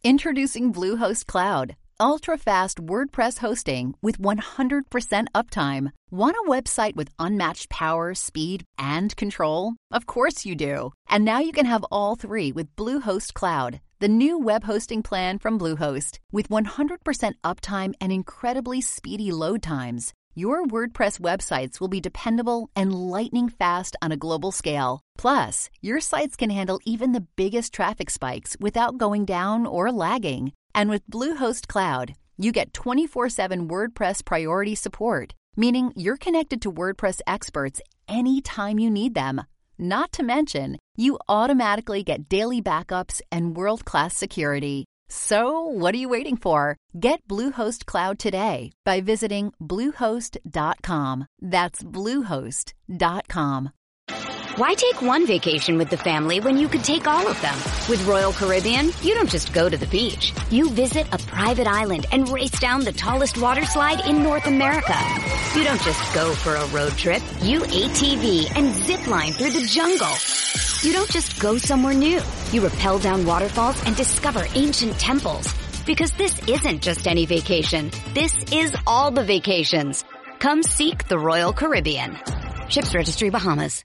Introducing Bluehost Cloud, ultra-fast WordPress hosting with 100% uptime. Want a website with unmatched power, speed, and control? Of course you do. And now you can have all three with Bluehost Cloud, the new web hosting plan from Bluehost. With 100% uptime and incredibly speedy load times, your WordPress websites will be dependable and lightning fast on a global scale. Plus, your sites can handle even the biggest traffic spikes without going down or lagging. And with Bluehost Cloud, you get 24/7 WordPress priority support, meaning you're connected to WordPress experts anytime you need them. Not to mention, you automatically get daily backups and world-class security. So, what are you waiting for? Get Bluehost Cloud today by visiting Bluehost.com. That's Bluehost.com. Why take one vacation with the family when you could take all of them? With Royal Caribbean, you don't just go to the beach. You visit a private island and race down the tallest water slide in North America. You don't just go for a road trip. You ATV and zip line through the jungle. You don't just go somewhere new. You rappel down waterfalls and discover ancient temples. Because this isn't just any vacation. This is all the vacations. Come seek the Royal Caribbean. Ships Registry, Bahamas.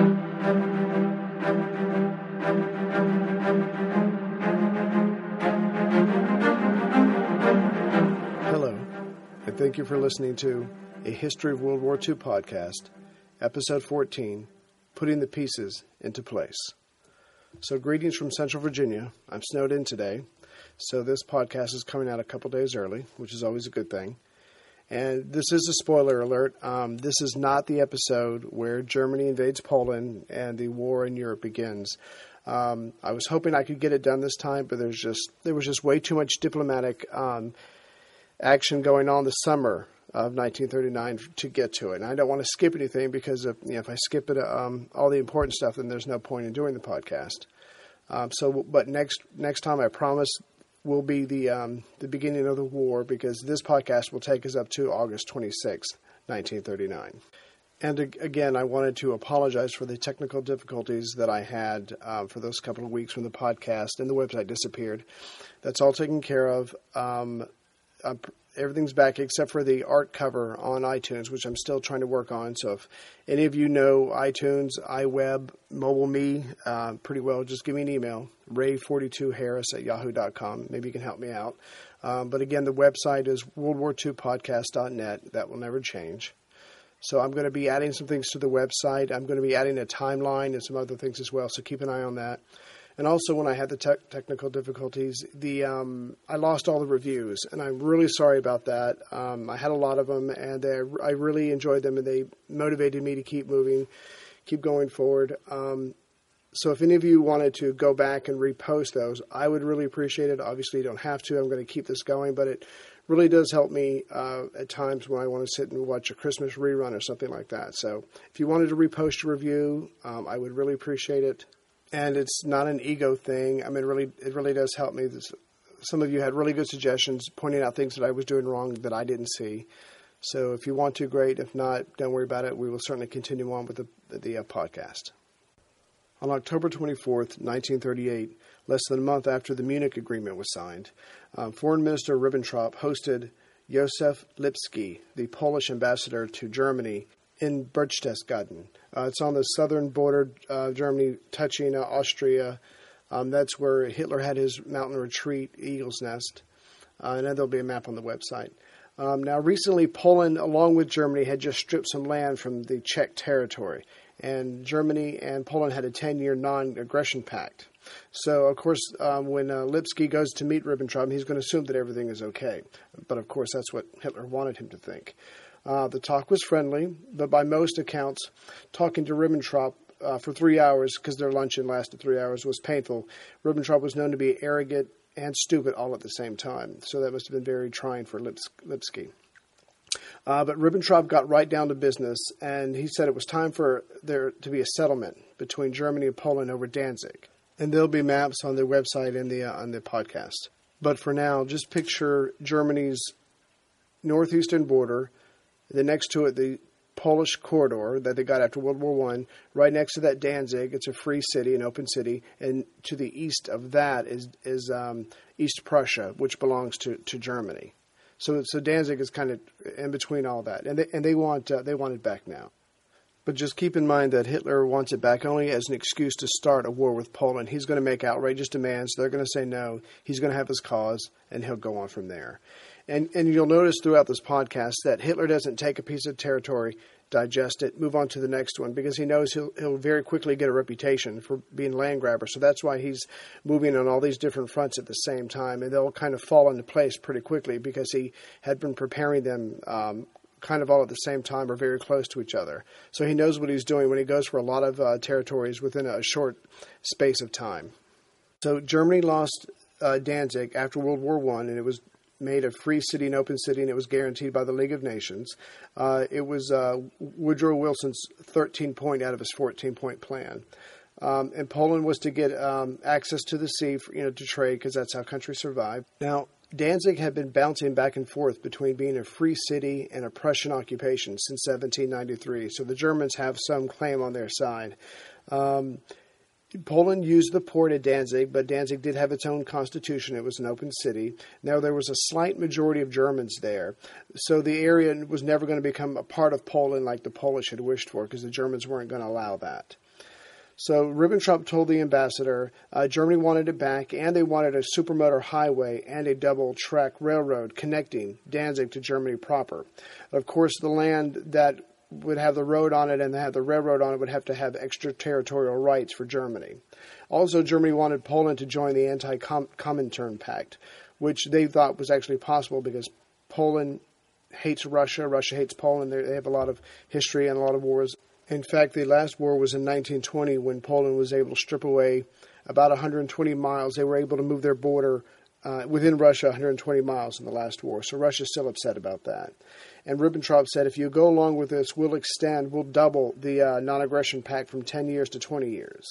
Hello, and thank you for listening to A History of World War II podcast, episode 14, Putting the Pieces into Place. So greetings from Central Virginia. I'm snowed in today, so this podcast is coming out a couple days early, which is always a good thing. And this is a spoiler alert. This is not the episode where Germany invades Poland and the war in Europe begins. I was hoping I could get it done this time, but there was just way too much diplomatic action going on this summer of 1939 to get to it. And I don't want to skip anything because if I skip it, all the important stuff, then there's no point in doing the podcast. But next time, I promise, will be the beginning of the war, because this podcast will take us up to August 26th, 1939. And again, I wanted to apologize for the technical difficulties that I had for those couple of weeks when the podcast and the website disappeared. That's all taken care of. Everything's back except for the art cover on iTunes, which I'm still trying to work on. So if any of you know iTunes, iWeb, MobileMe pretty well, just give me an email, ray42harris@yahoo.com. Maybe you can help me out. But again, the website is worldwar2podcast.net. That will never change. So I'm going to be adding some things to the website. I'm going to be adding a timeline and some other things as well. So keep an eye on that. And also, when I had the technical difficulties, I lost all the reviews, and I'm really sorry about that. I had a lot of them, and I really enjoyed them, and they motivated me to keep moving, keep going forward. So if any of you wanted to go back and repost those, I would really appreciate it. Obviously, you don't have to. I'm going to keep this going, but it really does help me at times when I want to sit and watch a Christmas rerun or something like that. So if you wanted to repost a review, I would really appreciate it. And it's not an ego thing. I mean, it really does help me. Some of you had really good suggestions pointing out things that I was doing wrong that I didn't see. So if you want to, great. If not, don't worry about it. We will certainly continue on with the podcast. On October 24th, 1938, less than a month after the Munich Agreement was signed, Foreign Minister Ribbentrop hosted Józef Lipski, the Polish ambassador to Germany, in Berchtesgaden. It's on the southern border of Germany, touching Austria. That's where Hitler had his mountain retreat, Eagle's Nest. And then there'll be a map on the website. Now, recently, Poland, along with Germany, had just stripped some land from the Czech territory. And Germany and Poland had a 10-year non-aggression pact. So, of course, when Lipski goes to meet Ribbentrop, he's going to assume that everything is okay. But, of course, that's what Hitler wanted him to think. The talk was friendly, but by most accounts, talking to Ribbentrop for 3 hours, because their luncheon lasted 3 hours, was painful. Ribbentrop was known to be arrogant and stupid all at the same time, so that must have been very trying for Lipski. But Ribbentrop got right down to business, and he said it was time for there to be a settlement between Germany and Poland over Danzig. And there'll be maps on their website and on the podcast. But for now, just picture Germany's northeastern border. Then next to it, the Polish corridor that they got after World War I. Right next to that, Danzig. It's a free city, an open city. And to the east of that is East Prussia, which belongs to Germany. So Danzig is kind of in between all that. And they want it back now. But just keep in mind that Hitler wants it back only as an excuse to start a war with Poland. He's going to make outrageous demands. They're going to say no. He's going to have his cause, and he'll go on from there. And you'll notice throughout this podcast that Hitler doesn't take a piece of territory, digest it, move on to the next one, because he knows he'll very quickly get a reputation for being land grabber. So that's why he's moving on all these different fronts at the same time, and they'll kind of fall into place pretty quickly because he had been preparing them kind of all at the same time or very close to each other. So he knows what he's doing when he goes for a lot of territories within a short space of time. So Germany lost Danzig after World War I, and it was made a free city, an open city, and it was guaranteed by the League of Nations. It was Woodrow Wilson's 13-point out of his 14-point plan. And Poland was to get access to the sea, to trade, because that's how countries survive. Now, Danzig had been bouncing back and forth between being a free city and a Prussian occupation since 1793, so the Germans have some claim on their side. Poland used the port at Danzig, but Danzig did have its own constitution. It was an open city. Now, there was a slight majority of Germans there, so the area was never going to become a part of Poland like the Polish had wished for, because the Germans weren't going to allow that. So Ribbentrop told the ambassador Germany wanted it back, and they wanted a supermotor highway and a double-track railroad connecting Danzig to Germany proper. Of course, the land that would have the road on it and have the railroad on it would have to have extraterritorial rights for Germany. Also, Germany wanted Poland to join the Anti-Comintern Pact, which they thought was actually possible because Poland hates Russia, Russia hates Poland. They have a lot of history and a lot of wars. In fact, the last war was in 1920 when Poland was able to strip away about 120 miles. They were able to move their border within Russia 120 miles in the last war. So Russia's still upset about that. And Ribbentrop said, if you go along with this, we'll double the non-aggression pact from 10 years to 20 years.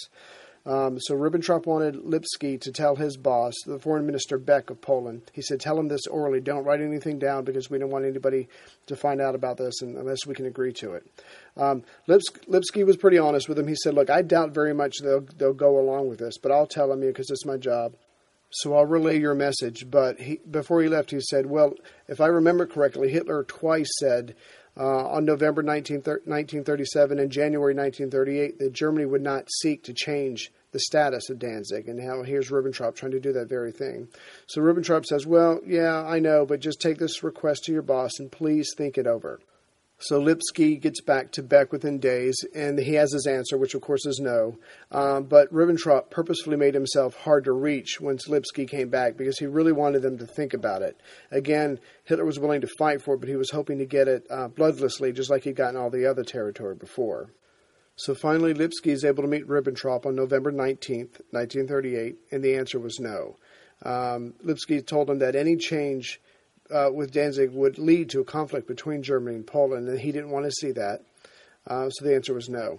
So Ribbentrop wanted Lipski to tell his boss, the foreign minister Beck of Poland. He said, tell him this orally. Don't write anything down because we don't want anybody to find out about this unless we can agree to it. Lipski was pretty honest with him. He said, look, I doubt very much they'll go along with this, but I'll tell them because it's my job. So I'll relay your message. But before he left, he said, well, if I remember correctly, Hitler twice said on November 1937 and January 1938 that Germany would not seek to change the status of Danzig. And now here's Ribbentrop trying to do that very thing. So Ribbentrop says, well, yeah, I know, but just take this request to your boss and please think it over. So Lipski gets back to Beck within days, and he has his answer, which of course is no. But Ribbentrop purposefully made himself hard to reach once Lipski came back because he really wanted them to think about it. Again, Hitler was willing to fight for it, but he was hoping to get it bloodlessly, just like he'd gotten all the other territory before. So finally, Lipski is able to meet Ribbentrop on November 19th, 1938, and the answer was no. Lipski told him that any change with Danzig would lead to a conflict between Germany and Poland, and he didn't want to see that. So the answer was no.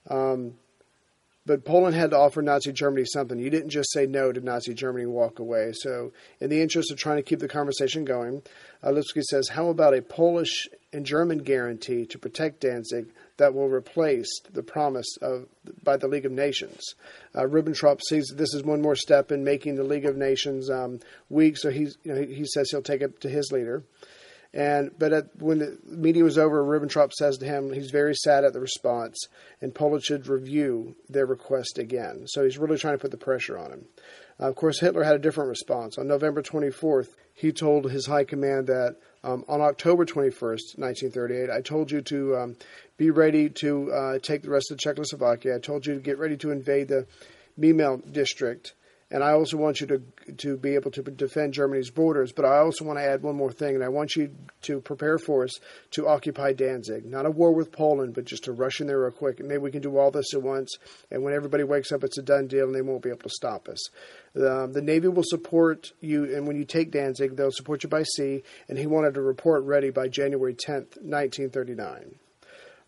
But Poland had to offer Nazi Germany something. You didn't just say no to Nazi Germany and walk away. So in the interest of trying to keep the conversation going, Lipski says, how about a Polish and German guarantee to protect Danzig that will replace the promise by the League of Nations? Ribbentrop sees this is one more step in making the League of Nations weak, so he says he'll take it to his leader. But when the meeting was over, Ribbentrop says to him he's very sad at the response, and Poland should review their request again. So he's really trying to put the pressure on him. Of course, Hitler had a different response. On November 24th, he told his high command that on October 21st, 1938, I told you to be ready to take the rest of Czechoslovakia. I told you to get ready to invade the Memel district. And I also want you to be able to defend Germany's borders. But I also want to add one more thing, and I want you to prepare for us to occupy Danzig. Not a war with Poland, but just to rush in there real quick. And maybe we can do all this at once. And when everybody wakes up, it's a done deal, and they won't be able to stop us. The Navy will support you, and when you take Danzig, they'll support you by sea. And he wanted a report ready by January 10th, 1939.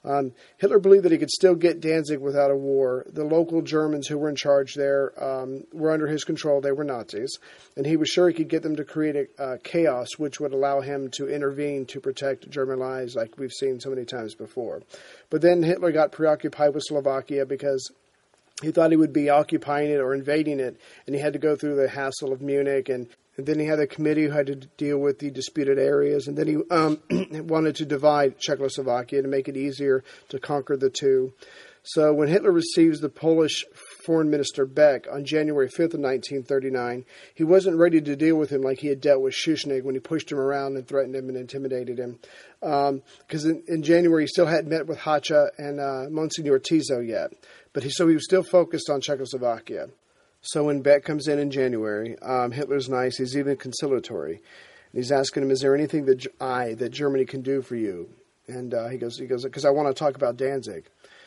Hitler believed that he could still get Danzig without a war. The local Germans who were in charge there were under his control. They were Nazis. And he was sure he could get them to create a chaos which would allow him to intervene to protect German lives like we've seen so many times before. But then Hitler got preoccupied with Slovakia because he thought he would be occupying it or invading it, and he had to go through the hassle of Munich, and then he had a committee who had to deal with the disputed areas, and then he wanted to divide Czechoslovakia to make it easier to conquer the two. So when Hitler receives the Polish Foreign Minister Beck on January 5th of 1939, he wasn't ready to deal with him like he had dealt with Schuschnigg when he pushed him around and threatened him and intimidated him. Because in January he still hadn't met with Hacha and Monsignor Tiso yet. So he was still focused on Czechoslovakia. So when Beck comes in January, Hitler's nice. He's even conciliatory. And he's asking him, is there anything that Germany can do for you? And he goes, because I want to talk about Danzig.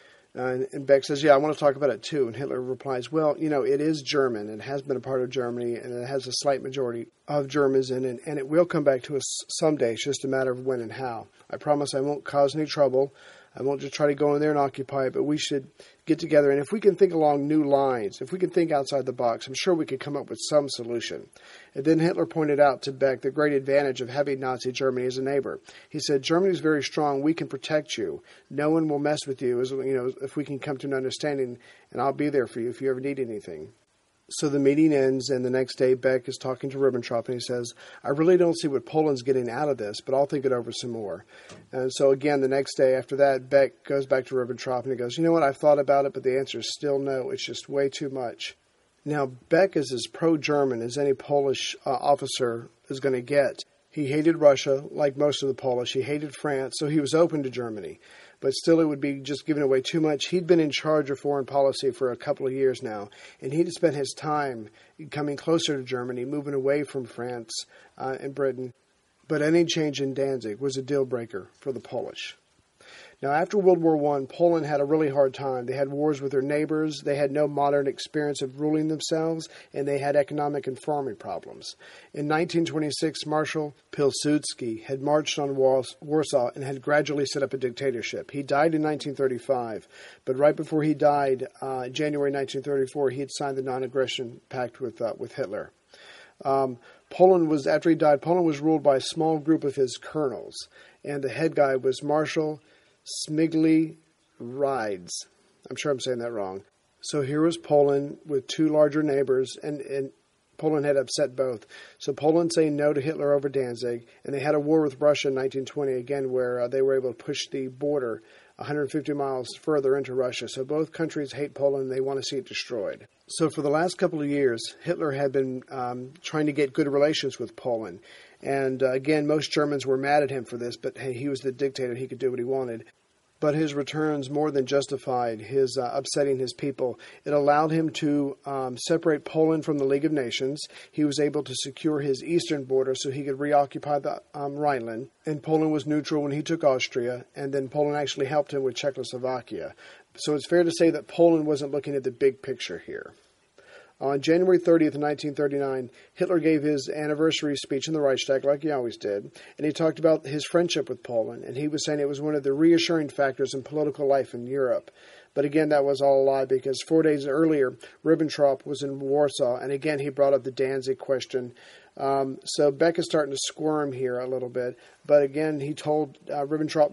And Beck says, yeah, I want to talk about it too. And Hitler replies, well, it is German. It has been a part of Germany, and it has a slight majority of Germans in it, and it will come back to us someday. It's just a matter of when and how. I promise I won't cause any trouble. I won't just try to go in there and occupy it, but we should get together. And if we can think along new lines, if we can think outside the box, I'm sure we could come up with some solution. And then Hitler pointed out to Beck the great advantage of having Nazi Germany as a neighbor. He said, Germany is very strong. We can protect you. No one will mess with you, if we can come to an understanding, and I'll be there for you if you ever need anything. So the meeting ends, and the next day Beck is talking to Ribbentrop, and he says, I really don't see what Poland's getting out of this, but I'll think it over some more. And so again, the next day after that, Beck goes back to Ribbentrop, and he goes, you know what, I've thought about it, but the answer is still no. It's just way too much. Now, Beck is as pro-German as any Polish officer is going to get. He hated Russia, like most of the Polish. He hated France, so he was open to Germany. But still, it would be just giving away too much. He'd been in charge of foreign policy for a couple of years now, and he'd spent his time coming closer to Germany, moving away from France and Britain. But any change in Danzig was a deal breaker for the Polish. Now, after World War I, Poland had a really hard time. They had wars with their neighbors, they had no modern experience of ruling themselves, and they had economic and farming problems. In 1926, Marshal Pilsudski had marched on Warsaw and had gradually set up a dictatorship. He died in 1935, but right before he died, January 1934, he had signed the non-aggression pact with Hitler. After he died, Poland was ruled by a small group of his colonels, and the head guy was Marshal Smigly Rides. I'm sure I'm saying that wrong. So here was Poland with two larger neighbors, and Poland had upset both. So Poland saying no to Hitler over Danzig, and they had a war with Russia in 1920, again, where they were able to push the border 150 miles further into Russia. So both countries hate Poland, and they want to see it destroyed. So for the last couple of years, Hitler had been trying to get good relations with Poland. And again, most Germans were mad at him for this, but hey, he was the dictator. He could do what he wanted. But his returns more than justified his upsetting his people. It allowed him to separate Poland from the League of Nations. He was able to secure his eastern border so he could reoccupy the Rhineland. And Poland was neutral when he took Austria. And then Poland actually helped him with Czechoslovakia. So it's fair to say that Poland wasn't looking at the big picture here. On January 30th, 1939, Hitler gave his anniversary speech in the Reichstag, like he always did, and he talked about his friendship with Poland, and he was saying it was one of the reassuring factors in political life in Europe. But again, that was all a lie, because 4 days earlier, Ribbentrop was in Warsaw, and again, he brought up the Danzig question. So Beck is starting to squirm here a little bit, but again, he told Ribbentrop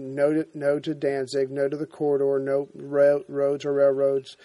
no to Danzig, no to the corridor, no roads or railroads.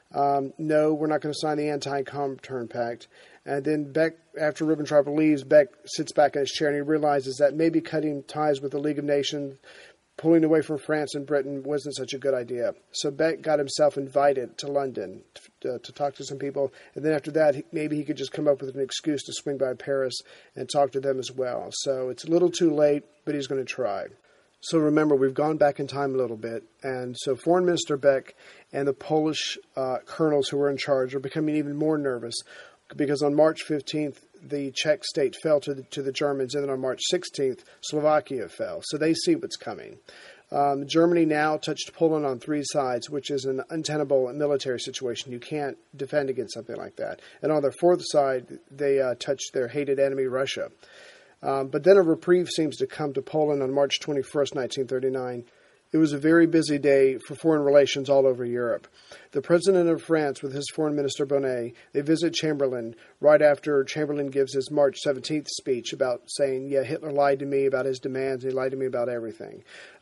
No, we're not going to sign the anti-Comintern Pact. And then Beck, after Ribbentrop leaves, Beck sits back in his chair and he realizes that maybe cutting ties with the League of Nations, pulling away from France and Britain wasn't such a good idea. So Beck got himself invited to London to talk to some people. And then after that, maybe he could just come up with an excuse to swing by Paris and talk to them as well. So it's a little too late, but he's going to try. So remember, we've gone back in time a little bit, and so Foreign Minister Beck and the Polish colonels who were in charge are becoming even more nervous, because on March 15th, the Czech state fell to the Germans, and then on March 16th, Slovakia fell. So they see what's coming. Germany now touched Poland on three sides, which is an untenable military situation. You can't defend against something like that. And on the fourth side, they touched their hated enemy, Russia. But then a reprieve seems to come to Poland on March 21st, 1939. It was a very busy day for foreign relations all over Europe. The president of France, with his foreign minister Bonnet, they visit Chamberlain right after Chamberlain gives his March 17th speech about saying, yeah, Hitler lied to me about his demands, he lied to me about everything.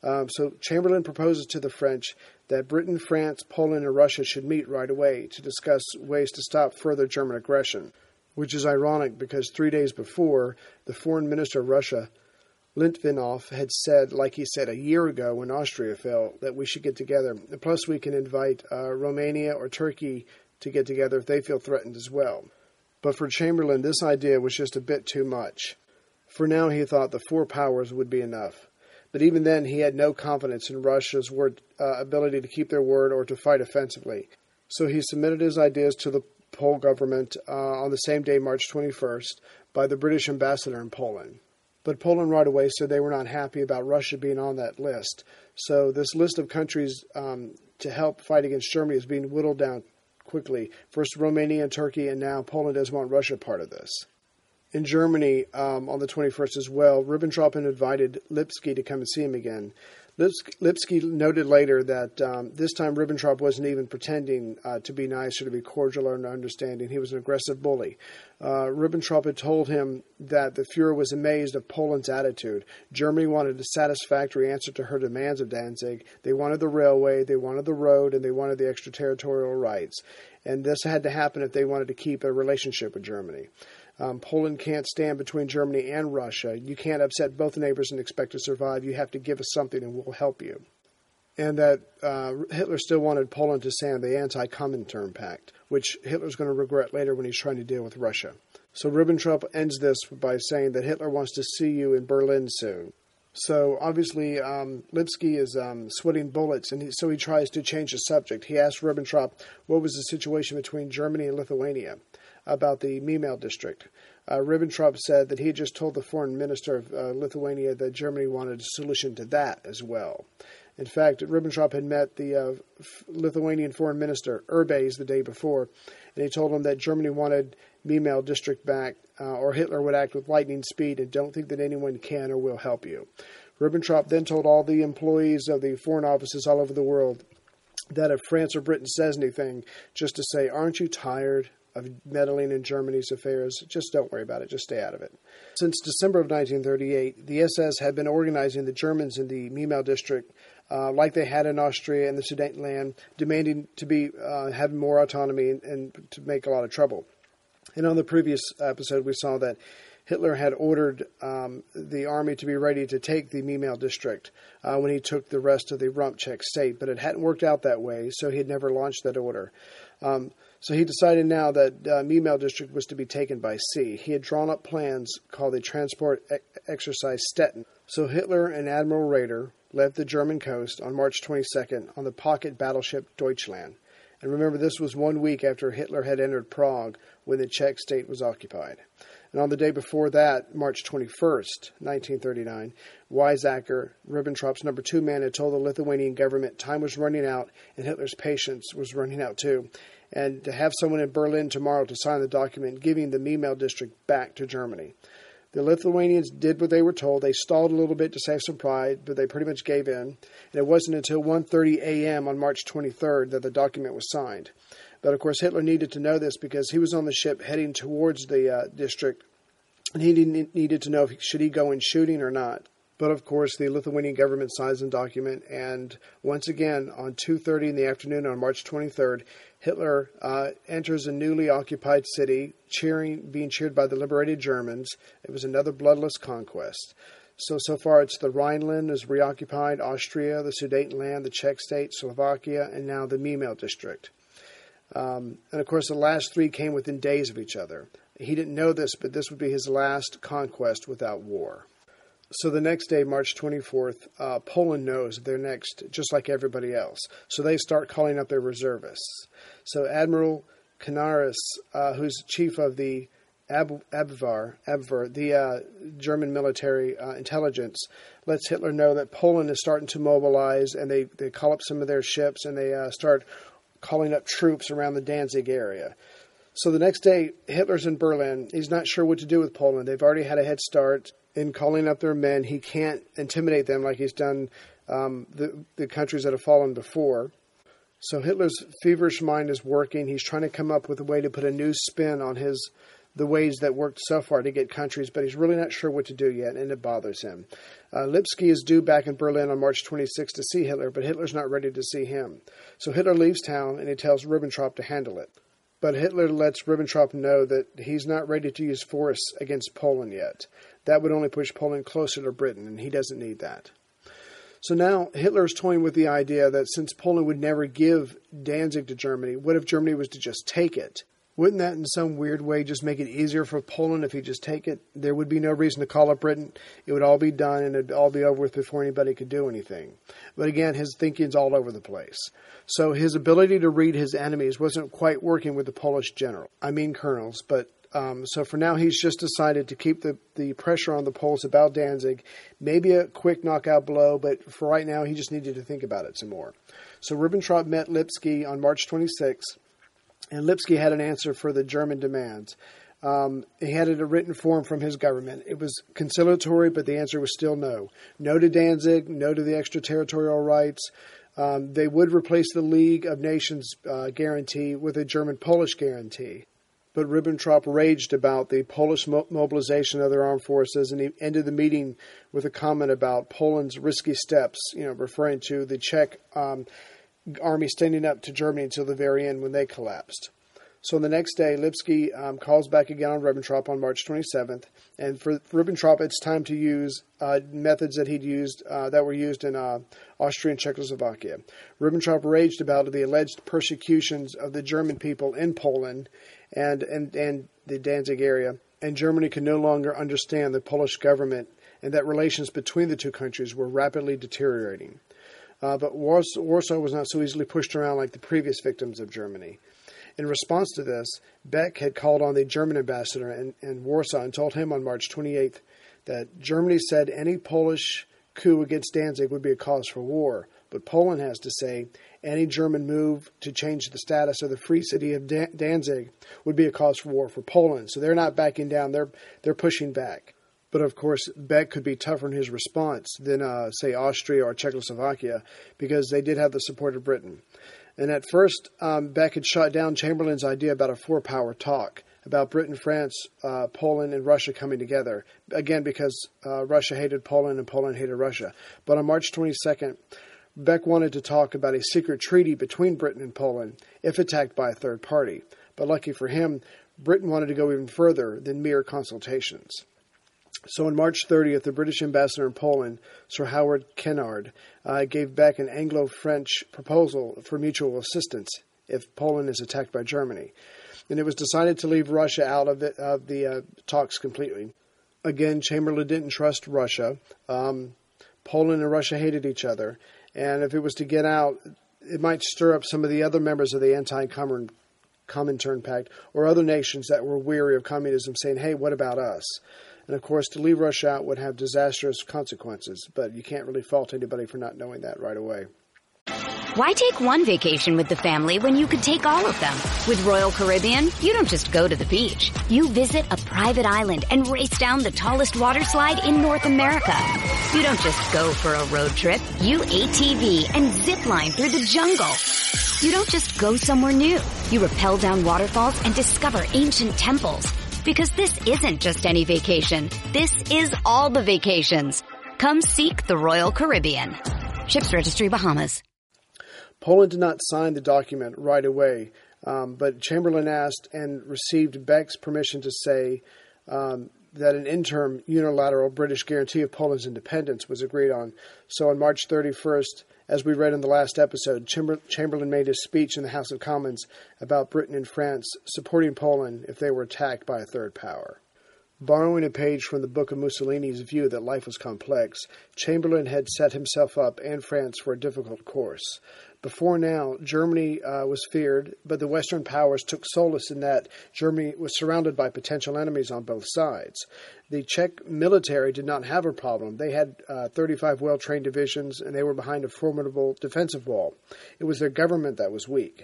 So Chamberlain proposes to the French that Britain, France, Poland, and Russia should meet right away to discuss ways to stop further German aggression, which is ironic because 3 days before, the foreign minister of Russia, Litvinov, had said, like he said a year ago when Austria fell, that we should get together. Plus, we can invite Romania or Turkey to get together if they feel threatened as well. But for Chamberlain, this idea was just a bit too much. For now, he thought the four powers would be enough. But even then, he had no confidence in Russia's ability to keep their word or to fight offensively. So he submitted his ideas to the Pole government on the same day, March 21st, by the British ambassador in Poland. But Poland right away said they were not happy about Russia being on that list. So this list of countries to help fight against Germany is being whittled down quickly. First Romania and Turkey, and now Poland doesn't want Russia part of this. In Germany, on the 21st as well, Ribbentrop had invited Lipski to come and see him again. Lipski noted later that this time Ribbentrop wasn't even pretending to be nice or to be cordial or understanding. He was an aggressive bully. Ribbentrop had told him that the Fuhrer was amazed of Poland's attitude. Germany wanted a satisfactory answer to her demands of Danzig. They wanted the railway, they wanted the road, and they wanted the extraterritorial rights. And this had to happen if they wanted to keep a relationship with Germany. Poland can't stand between Germany and Russia. You can't upset both neighbors and expect to survive. You have to give us something and we'll help you. And that Hitler still wanted Poland to sign the Anti-Comintern Pact, which Hitler's going to regret later when he's trying to deal with Russia. So Ribbentrop ends this by saying that Hitler wants to see you in Berlin soon. So obviously Lipski is sweating bullets, and so he tries to change the subject. He asks Ribbentrop what was the situation between Germany and Lithuania about the Memel district. Ribbentrop said that he had just told the foreign minister of Lithuania that Germany wanted a solution to that as well. In fact, Ribbentrop had met the Lithuanian foreign minister, Urbas, the day before, and he told him that Germany wanted Memel district back, or Hitler would act with lightning speed, and don't think that anyone can or will help you. Ribbentrop then told all the employees of the foreign offices all over the world that if France or Britain says anything, just to say, aren't you tired of meddling in Germany's affairs? Just don't worry about it. Just stay out of it. Since December of 1938, the SS had been organizing the Germans in the Memel district like they had in Austria and the Sudetenland, demanding to be have more autonomy and to make a lot of trouble. And on the previous episode, we saw that Hitler had ordered the army to be ready to take the Memel district when he took the rest of the Rump Czech state, but it hadn't worked out that way, so he had never launched that order. So he decided now that Memel district was to be taken by sea. He had drawn up plans called the Transport Exercise Stettin. So Hitler and Admiral Raeder left the German coast on March 22nd on the pocket battleship Deutschland. And remember, this was 1 week after Hitler had entered Prague when the Czech state was occupied. And on the day before that, March 21st, 1939, Weizsäcker, Ribbentrop's number 2 man, had told the Lithuanian government time was running out and Hitler's patience was running out too, and to have someone in Berlin tomorrow to sign the document giving the Memel district back to Germany. The Lithuanians did what they were told. They stalled a little bit to save some pride, but they pretty much gave in. And it wasn't until 1:30 a.m. on March 23rd that the document was signed. But, of course, Hitler needed to know this because he was on the ship heading towards the district, and he needed to know should he go in shooting or not. But, of course, the Lithuanian government signs the document, and once again, on 2:30 in the afternoon on March 23rd, Hitler enters a newly occupied city, being cheered by the liberated Germans. It was another bloodless conquest. So far it's the Rhineland is reoccupied, Austria, the Sudetenland, the Czech state, Slovakia, and now the Memel district. And, of course, the last three came within days of each other. He didn't know this, but this would be his last conquest without war. So the next day, March 24th, Poland knows they're next, just like everybody else. So they start calling up their reservists. So Admiral Canaris, who's chief of the Abwehr, the German military intelligence, lets Hitler know that Poland is starting to mobilize, and they call up some of their ships, and they start calling up troops around the Danzig area. So the next day, Hitler's in Berlin. He's not sure what to do with Poland. They've already had a head start in calling up their men. He can't intimidate them like he's done the countries that have fallen before. So Hitler's feverish mind is working. He's trying to come up with a way to put a new spin on the ways that worked so far to get countries, but he's really not sure what to do yet, and it bothers him. Lipski is due back in Berlin on March 26 to see Hitler, but Hitler's not ready to see him. So Hitler leaves town, and he tells Ribbentrop to handle it. But Hitler lets Ribbentrop know that he's not ready to use force against Poland yet. That would only push Poland closer to Britain, and he doesn't need that. So now Hitler is toying with the idea that since Poland would never give Danzig to Germany, what if Germany was to just take it? Wouldn't that in some weird way just make it easier for Poland if he just take it? There would be no reason to call up Britain. It would all be done and it would all be over with before anybody could do anything. But again, his thinking's all over the place. So his ability to read his enemies wasn't quite working with the Polish colonels. But so for now, he's just decided to keep the pressure on the Poles about Danzig. Maybe a quick knockout blow, but for right now, he just needed to think about it some more. So Ribbentrop met Lipski on March 26, and Lipski had an answer for the German demands. He had a written form from his government. It was conciliatory, but the answer was still no. No to Danzig, no to the extraterritorial rights. They would replace the League of Nations guarantee with a German-Polish guarantee. But Ribbentrop raged about the Polish mobilization of their armed forces, and he ended the meeting with a comment about Poland's risky steps, referring to the Czech army standing up to Germany until the very end when they collapsed. So the next day, Lipski calls back again on Ribbentrop on March 27th, and for Ribbentrop, it's time to use methods that he'd used that were used in Austria and Czechoslovakia. Ribbentrop raged about the alleged persecutions of the German people in Poland and the Danzig area, and Germany could no longer understand the Polish government, and that relations between the two countries were rapidly deteriorating. But Warsaw was not so easily pushed around like the previous victims of Germany. In response to this, Beck had called on the German ambassador in Warsaw and told him on March 28th that Germany said any Polish coup against Danzig would be a cause for war, but Poland has to say any German move to change the status of the free city of Danzig would be a cause for war for Poland. So they're not backing down, they're pushing back. But of course, Beck could be tougher in his response than, say, Austria or Czechoslovakia, because they did have the support of Britain. And at first, Beck had shot down Chamberlain's idea about a four-power talk, about Britain, France, Poland, and Russia coming together, again because Russia hated Poland and Poland hated Russia. But on March 22nd, Beck wanted to talk about a secret treaty between Britain and Poland if attacked by a third party. But lucky for him, Britain wanted to go even further than mere consultations. So on March 30th, the British ambassador in Poland, Sir Howard Kennard, gave Beck an Anglo-French proposal for mutual assistance if Poland is attacked by Germany. And it was decided to leave Russia out of the talks completely. Again, Chamberlain didn't trust Russia. Poland and Russia hated each other. And if it was to get out, it might stir up some of the other members of the Anti-Comintern Pact or other nations that were weary of communism saying, hey, what about us? And, of course, to leave Russia out would have disastrous consequences, but you can't really fault anybody for not knowing that right away. Why take one vacation with the family when you could take all of them? With Royal Caribbean, you don't just go to the beach. You visit a private island and race down the tallest water slide in North America. You don't just go for a road trip. You ATV and zip line through the jungle. You don't just go somewhere new. You rappel down waterfalls and discover ancient temples. Because this isn't just any vacation. This is all the vacations. Come seek the Royal Caribbean. Ships Registry, Bahamas. Poland did not sign the document right away, but Chamberlain asked and received Beck's permission to say that an interim unilateral British guarantee of Poland's independence was agreed on. So on March 31st, as we read in the last episode, Chamberlain made his speech in the House of Commons about Britain and France supporting Poland if they were attacked by a third power. Borrowing a page from the book of Mussolini's view that life was complex, Chamberlain had set himself up and France for a difficult course. Before now, Germany was feared, but the Western powers took solace in that Germany was surrounded by potential enemies on both sides. The Czech military did not have a problem. They had 35 well-trained divisions, and they were behind a formidable defensive wall. It was their government that was weak.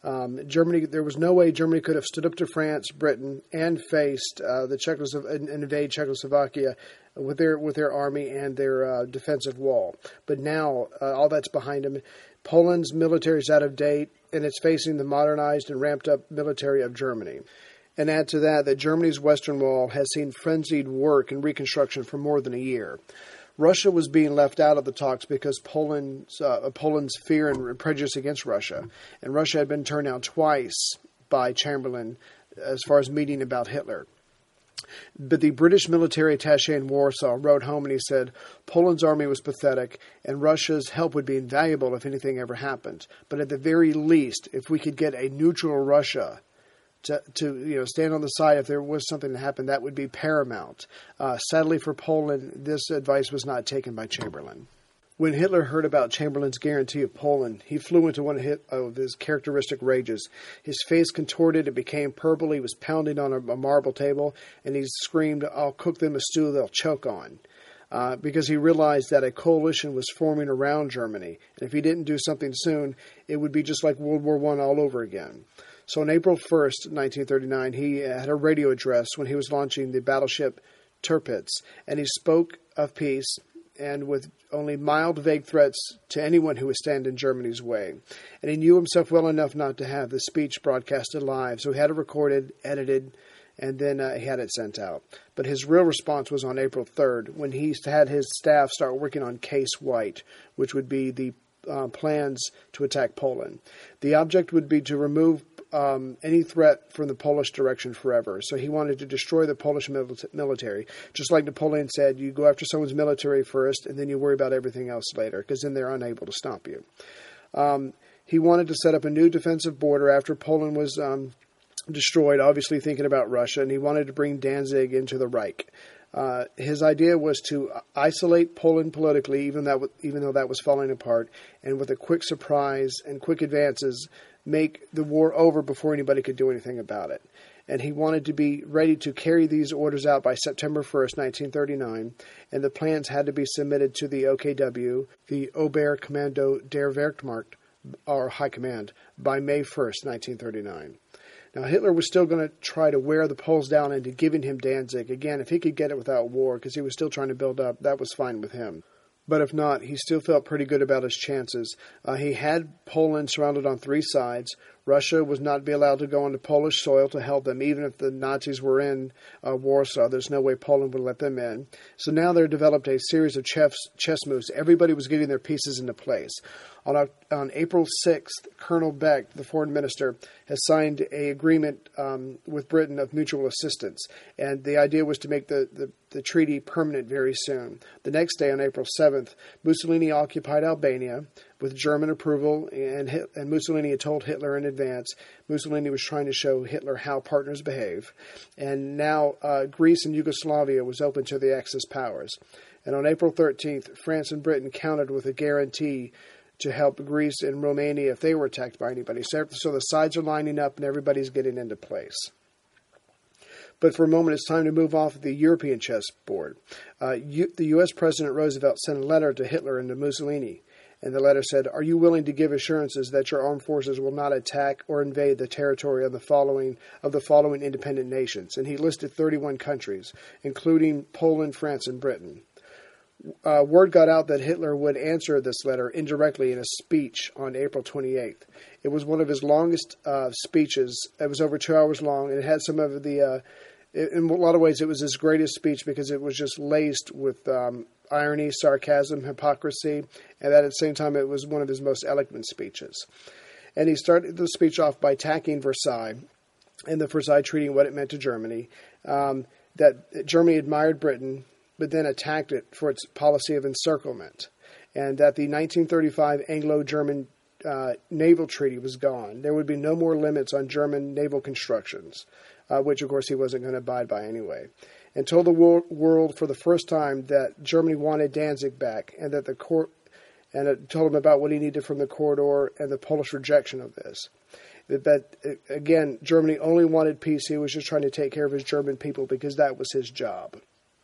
Germany, there was no way Germany could have stood up to France, Britain, and faced invade Czechoslovakia with their army and their defensive wall. But now all that's behind them. Poland's military is out of date, and it's facing the modernized and ramped up military of Germany. And add to that Germany's Western Wall has seen frenzied work and reconstruction for more than a year. Russia was being left out of the talks because Poland's fear and prejudice against Russia. And Russia had been turned down twice by Chamberlain as far as meeting about Hitler. But the British military attaché in Warsaw wrote home and he said, Poland's army was pathetic and Russia's help would be invaluable if anything ever happened. But at the very least, if we could get a neutral Russia to stand on the side if there was something that happened, that would be paramount. Sadly for Poland, this advice was not taken by Chamberlain. When Hitler heard about Chamberlain's guarantee of Poland, he flew into one of his characteristic rages. His face contorted, it became purple, he was pounding on a marble table, and he screamed, I'll cook them a stew they'll choke on. Because he realized that a coalition was forming around Germany, and if he didn't do something soon, it would be just like World War I all over again. So on April 1st, 1939, he had a radio address when he was launching the battleship Tirpitz, and he spoke of peace and with only mild, vague threats to anyone who would stand in Germany's way. And he knew himself well enough not to have the speech broadcasted live, so he had it recorded, edited, and then he had it sent out. But his real response was on April 3rd, when he had his staff start working on Case White, which would be the plans to attack Poland. The object would be to remove any threat from the Polish direction forever. So he wanted to destroy the Polish military. Just like Napoleon said, you go after someone's military first, and then you worry about everything else later, because then they're unable to stop you. He wanted to set up a new defensive border after Poland was destroyed, obviously thinking about Russia, and he wanted to bring Danzig into the Reich. His idea was to isolate Poland politically, even though that was falling apart, and with a quick surprise and quick advances, make the war over before anybody could do anything about it. And he wanted to be ready to carry these orders out by September 1st, 1939, and the plans had to be submitted to the OKW, the Oberkommando der Wehrmacht, or High Command, by May 1st, 1939. Now, Hitler was still going to try to wear the Poles down into giving him Danzig. Again, if he could get it without war, because he was still trying to build up, that was fine with him. But if not, he still felt pretty good about his chances. He had Poland surrounded on three sides. Russia was not to be allowed to go onto Polish soil to help them, even if the Nazis were in Warsaw. There's no way Poland would let them in. So now they developed a series of chess moves. Everybody was getting their pieces into place. On April 6th, Colonel Beck, the foreign minister, has signed an agreement with Britain of mutual assistance. And the idea was to make the treaty permanent very soon. The next day, on April 7th, Mussolini occupied Albania with German approval, and Mussolini had told Hitler in advance. Mussolini was trying to show Hitler how partners behave. And now Greece and Yugoslavia was open to the Axis powers. And on April 13th, France and Britain countered with a guarantee to help Greece and Romania if they were attacked by anybody. So the sides are lining up and everybody's getting into place. But for a moment, it's time to move off of the European chessboard. The U.S. President Roosevelt sent a letter to Hitler and to Mussolini. And the letter said, "Are you willing to give assurances that your armed forces will not attack or invade the territory of the following independent nations?" And he listed 31 countries, including Poland, France, and Britain. Word got out that Hitler would answer this letter indirectly in a speech on April 28th. It was one of his longest speeches. It was over 2 hours long, and it had some of the... in a lot of ways, it was his greatest speech because it was just laced with irony, sarcasm, hypocrisy, and at the same time, it was one of his most eloquent speeches. And he started the speech off by attacking Versailles, and the Versailles Treaty and what it meant to Germany, that Germany admired Britain, but then attacked it for its policy of encirclement, and that the 1935 Anglo-German naval treaty was gone. There would be no more limits on German naval constructions, which, of course, he wasn't going to abide by anyway, and told the world for the first time that Germany wanted Danzig back, and that it told him about what he needed from the corridor and the Polish rejection of this. That, again, Germany only wanted peace. He was just trying to take care of his German people because that was his job.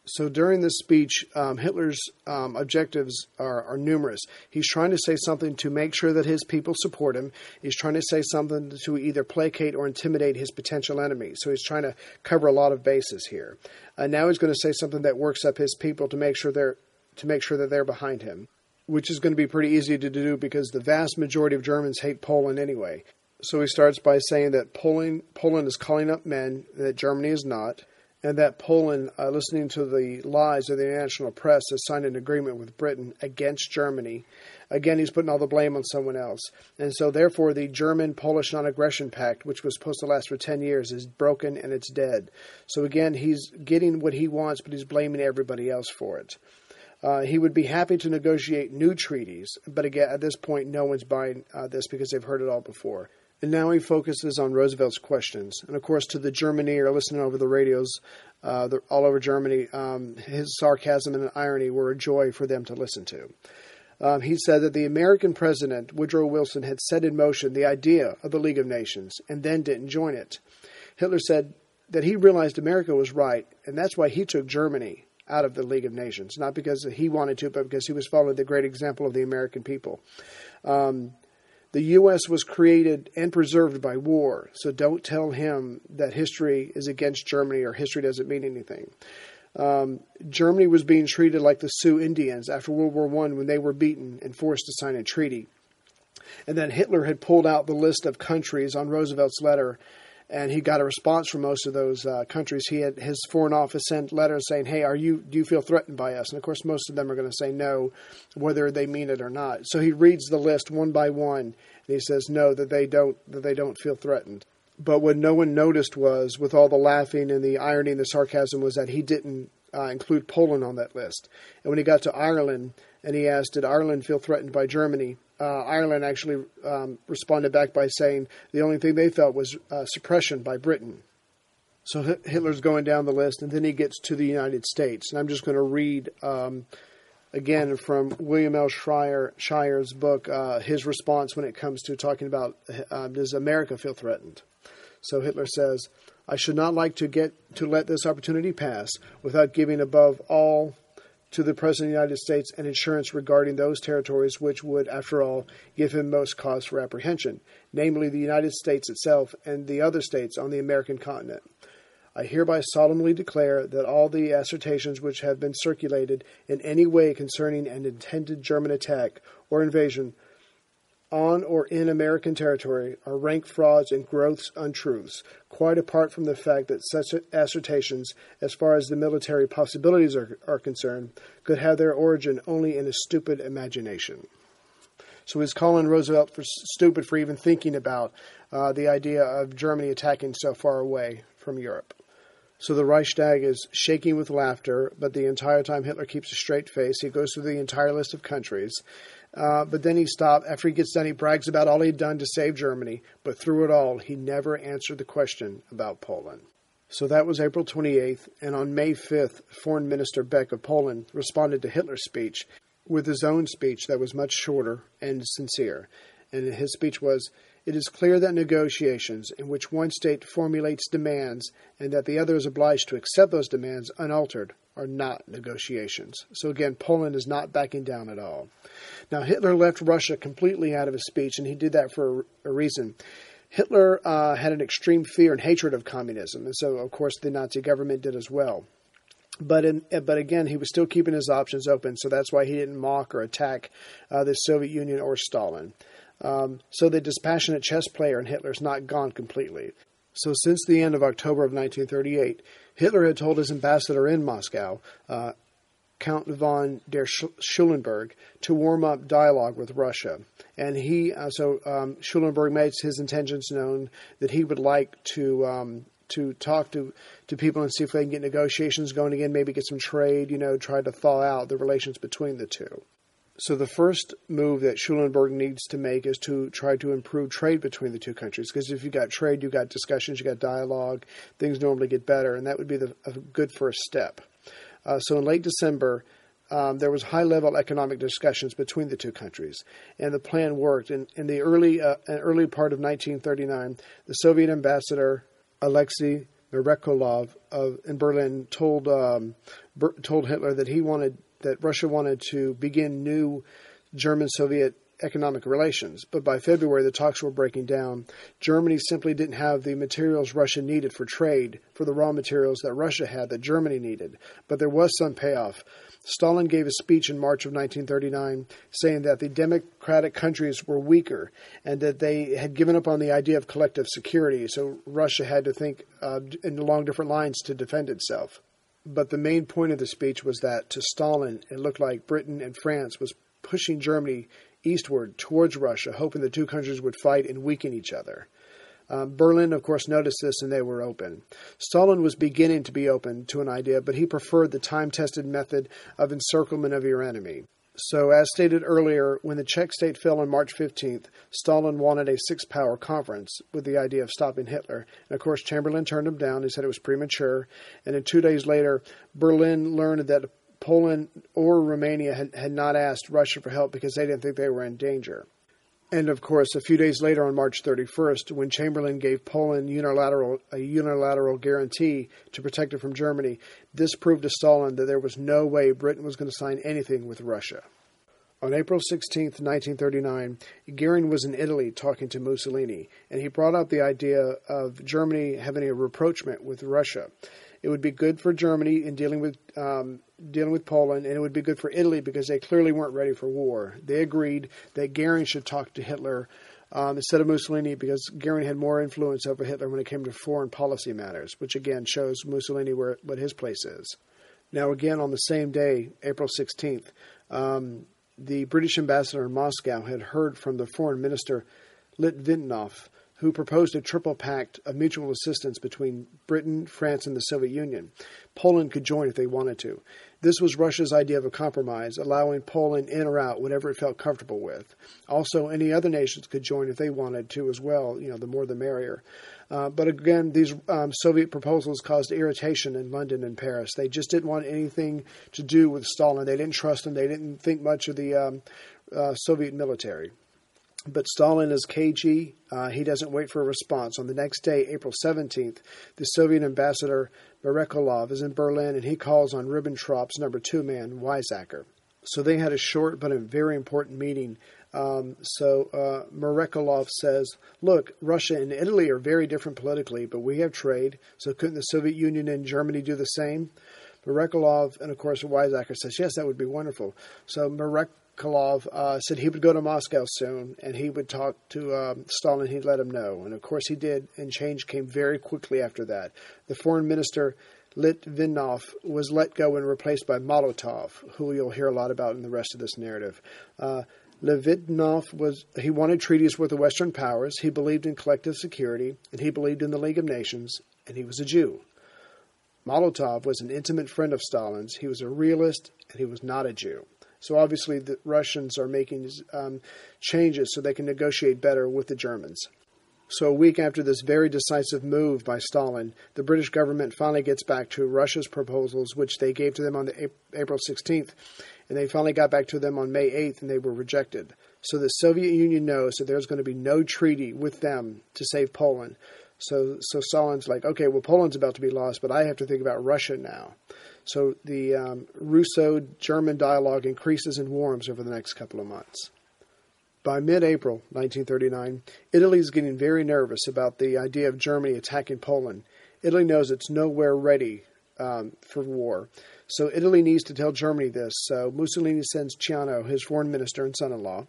So during this speech, Hitler's objectives are numerous. He's trying to say something to make sure that his people support him. He's trying to say something to either placate or intimidate his potential enemies. So he's trying to cover a lot of bases here. Now he's going to say something that works up his people to make sure that they're behind him, which is going to be pretty easy to do because the vast majority of Germans hate Poland anyway. So he starts by saying that Poland is calling up men that Germany is not, and that Poland, listening to the lies of the international press, has signed an agreement with Britain against Germany. Again, he's putting all the blame on someone else. And so, therefore, the German-Polish Non-Aggression Pact, which was supposed to last for 10 years, is broken and it's dead. So, again, he's getting what he wants, but he's blaming everybody else for it. He would be happy to negotiate new treaties, but again, at this point, no one's buying this because they've heard it all before. And now he focuses on Roosevelt's questions. And, of course, to the German ear, listening over the radios all over Germany, his sarcasm and irony were a joy for them to listen to. He said that the American president, Woodrow Wilson, had set in motion the idea of the League of Nations and then didn't join it. Hitler said that he realized America was right, and that's why he took Germany out of the League of Nations, not because he wanted to, but because he was following the great example of the American people. The U.S. was created and preserved by war, so don't tell him that history is against Germany or history doesn't mean anything. Germany was being treated like the Sioux Indians after World War I when they were beaten and forced to sign a treaty. And then Hitler had pulled out the list of countries on Roosevelt's letter, and he got a response from most of those countries. He had his foreign office sent letters saying, hey, do you feel threatened by us? And, of course, most of them are going to say no, whether they mean it or not. So he reads the list one by one, and he says no, that they don't feel threatened. But what no one noticed was, with all the laughing and the irony and the sarcasm, was that he didn't include Poland on that list. And when he got to Ireland, and he asked, did Ireland feel threatened by Germany? Ireland actually responded back by saying the only thing they felt was suppression by Britain. So Hitler's going down the list, and then he gets to the United States. And I'm just going to read, again, from William L. Shire's book, his response when it comes to talking about does America feel threatened? So Hitler says, I should not like to let this opportunity pass without giving above all to the President of the United States an assurance regarding those territories which would, after all, give him most cause for apprehension, namely the United States itself and the other states on the American continent. I hereby solemnly declare that all the assertions which have been circulated in any way concerning an intended German attack or invasion on or in American territory are rank frauds and gross untruths, quite apart from the fact that such assertions, as far as the military possibilities are concerned, could have their origin only in a stupid imagination. So he's calling Roosevelt stupid for even thinking about the idea of Germany attacking so far away from Europe. So the Reichstag is shaking with laughter, but the entire time Hitler keeps a straight face. He goes through the entire list of countries. But then he stopped. After he gets done, he brags about all he'd done to save Germany. But through it all, he never answered the question about Poland. So that was April 28th. And on May 5th, Foreign Minister Beck of Poland responded to Hitler's speech with his own speech that was much shorter and sincere. And his speech was, it is clear that negotiations in which one state formulates demands and that the other is obliged to accept those demands unaltered are not negotiations. So again, Poland is not backing down at all. Now, Hitler left Russia completely out of his speech, and he did that for a reason. Hitler had an extreme fear and hatred of communism, and so, of course, the Nazi government did as well. But again, he was still keeping his options open, so that's why he didn't mock or attack the Soviet Union or Stalin. So the dispassionate chess player in Hitler's not gone completely. So since the end of October of 1938, Hitler had told his ambassador in Moscow, Count von der Schulenburg, to warm up dialogue with Russia. And Schulenburg made his intentions known that he would like to talk to people and see if they can get negotiations going again, maybe get some trade, try to thaw out the relations between the two. So the first move that Schulenburg needs to make is to try to improve trade between the two countries. Because if you got trade, you got discussions, you got dialogue, things normally get better, and that would be a good first step. So in late December, there was high-level economic discussions between the two countries, and the plan worked. In the early part of 1939, the Soviet ambassador Alexei Merkulov in Berlin told Hitler that Russia wanted to begin new German-Soviet economic relations. But by February, the talks were breaking down. Germany simply didn't have the materials Russia needed for trade, for the raw materials that Russia had that Germany needed. But there was some payoff. Stalin gave a speech in March of 1939 saying that the democratic countries were weaker and that they had given up on the idea of collective security, so Russia had to think along different lines to defend itself. But the main point of the speech was that to Stalin, it looked like Britain and France was pushing Germany eastward towards Russia, hoping the two countries would fight and weaken each other. Berlin, of course, noticed this, and they were open. Stalin was beginning to be open to an idea, but he preferred the time-tested method of encirclement of your enemy. So, as stated earlier, when the Czech state fell on March 15th, Stalin wanted a six-power conference with the idea of stopping Hitler. And, of course, Chamberlain turned him down. He said it was premature. And then 2 days later, Berlin learned that Poland or Romania had not asked Russia for help because they didn't think they were in danger. And, of course, a few days later on March 31st, when Chamberlain gave Poland a unilateral guarantee to protect it from Germany, this proved to Stalin that there was no way Britain was going to sign anything with Russia. On April 16th, 1939, Goering was in Italy talking to Mussolini, and he brought up the idea of Germany having a rapprochement with Russia. It would be good for Germany in dealing with Poland, and it would be good for Italy because they clearly weren't ready for war. They agreed that Goering should talk to Hitler instead of Mussolini because Goering had more influence over Hitler when it came to foreign policy matters, which again shows Mussolini what his place is. Now again, on the same day, April 16th, the British ambassador in Moscow had heard from the foreign minister Litvinov, who proposed a triple pact of mutual assistance between Britain, France, and the Soviet Union. Poland could join if they wanted to. This was Russia's idea of a compromise, allowing Poland in or out, whatever it felt comfortable with. Also, any other nations could join if they wanted to as well. The more the merrier. But again, these Soviet proposals caused irritation in London and Paris. They just didn't want anything to do with Stalin. They didn't trust him. They didn't think much of the Soviet military. But Stalin is cagey. He doesn't wait for a response. On the next day, April 17th, the Soviet ambassador Merkulov is in Berlin, and he calls on Ribbentrop's number 2 man, Weizsäcker. So they had a short but a very important meeting. Merkulov says, look, Russia and Italy are very different politically, but we have trade, so couldn't the Soviet Union and Germany do the same? Merkulov, and of course Weizsäcker says, yes, that would be wonderful. So Merkulov said he would go to Moscow soon, and he would talk to Stalin. He'd let him know. And, of course, he did, and change came very quickly after that. The foreign minister, Litvinov, was let go and replaced by Molotov, who you'll hear a lot about in the rest of this narrative. Litvinov he wanted treaties with the Western powers. He believed in collective security, and he believed in the League of Nations, and he was a Jew. Molotov was an intimate friend of Stalin's. He was a realist, and he was not a Jew. So obviously the Russians are making changes so they can negotiate better with the Germans. So a week after this very decisive move by Stalin, the British government finally gets back to Russia's proposals, which they gave to them on April 16th, and they finally got back to them on May 8th, and they were rejected. So the Soviet Union knows that there's going to be no treaty with them to save Poland. So Stalin's like, okay, well, Poland's about to be lost, but I have to think about Russia now. So the Russo-German dialogue increases and warms over the next couple of months. By mid-April 1939, Italy is getting very nervous about the idea of Germany attacking Poland. Italy knows it's nowhere ready for war. So Italy needs to tell Germany this. So Mussolini sends Ciano, his foreign minister and son-in-law,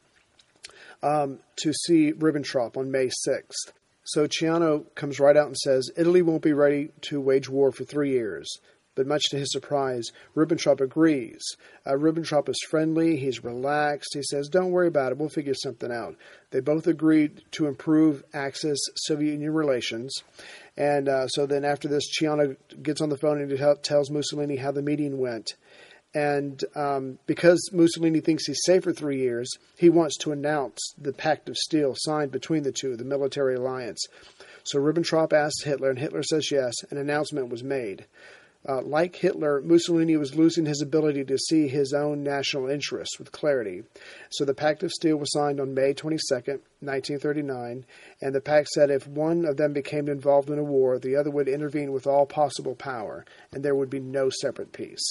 to see Ribbentrop on May 6th. So Ciano comes right out and says, Italy won't be ready to wage war for 3 years. But much to his surprise, Ribbentrop agrees. Ribbentrop is friendly. He's relaxed. He says, don't worry about it. We'll figure something out. They both agreed to improve Axis-Soviet Union relations. And so then after this, Ciano gets on the phone and tells Mussolini how the meeting went. And because Mussolini thinks he's safe for 3 years, he wants to announce the Pact of Steel signed between the two, the military alliance. So Ribbentrop asks Hitler, and Hitler says yes. An announcement was made. Like Hitler, Mussolini was losing his ability to see his own national interests with clarity. So the Pact of Steel was signed on May 22nd, 1939, and the pact said if one of them became involved in a war, the other would intervene with all possible power, and there would be no separate peace.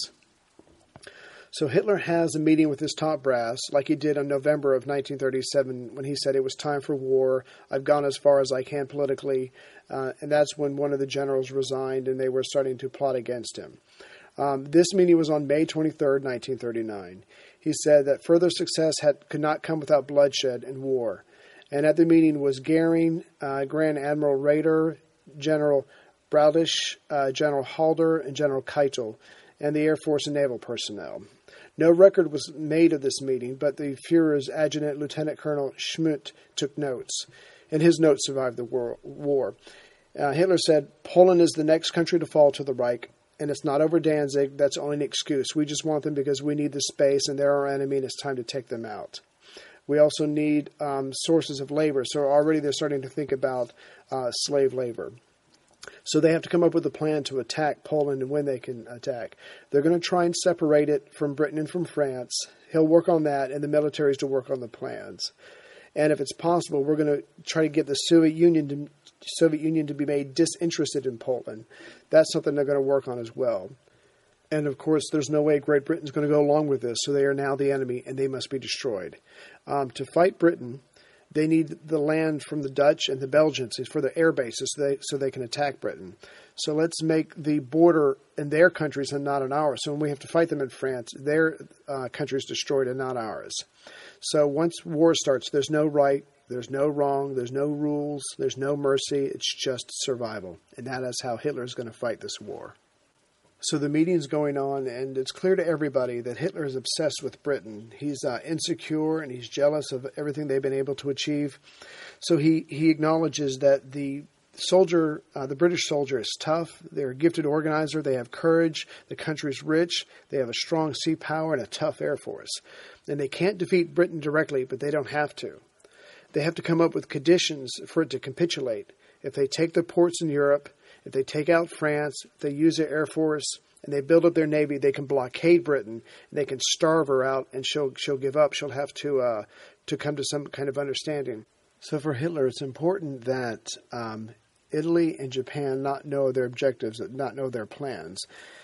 So Hitler has a meeting with his top brass, like he did in November of 1937 when he said it was time for war, I've gone as far as I can politically, and that's when one of the generals resigned and they were starting to plot against him. This meeting was on May 23rd, 1939. He said that further success could not come without bloodshed and war. And at the meeting was Goering, Grand Admiral Raeder, General Braudisch, General Halder, and General Keitel, and the Air Force and Naval personnel. No record was made of this meeting, but the Fuhrer's adjutant, Lieutenant Colonel Schmidt, took notes, and his notes survived the war. Hitler said, Poland is the next country to fall to the Reich, and it's not over Danzig. That's only an excuse. We just want them because we need the space, and they're our enemy, and it's time to take them out. We also need sources of labor, so already they're starting to think about slave labor. So they have to come up with a plan to attack Poland and when they can attack. They're going to try and separate it from Britain and from France. He'll work on that, and the military is to work on the plans. And if it's possible, we're going to try to get the Soviet Union to be made disinterested in Poland. That's something they're going to work on as well. And, of course, there's no way Great Britain's going to go along with this, so they are now the enemy, and they must be destroyed. To fight Britain, they need the land from the Dutch and the Belgians for their air bases so they can attack Britain. So let's make the border in their countries and not in ours. So when we have to fight them in France, their country is destroyed and not ours. So once war starts, there's no right, there's no wrong, there's no rules, there's no mercy. It's just survival. And that is how Hitler is going to fight this war. So the meeting's going on, and it's clear to everybody that Hitler is obsessed with Britain. He's insecure, and he's jealous of everything they've been able to achieve. So he acknowledges that the British soldier is tough. They're a gifted organizer. They have courage. The country's rich. They have a strong sea power and a tough air force. And they can't defeat Britain directly, but they don't have to. They have to come up with conditions for it to capitulate. If they take the ports in Europe, if they take out France, if they use their air force, and they build up their navy, they can blockade Britain, and they can starve her out, and she'll give up. She'll have to come to some kind of understanding. So for Hitler, it's important that Italy and Japan not know their objectives, not know their plans.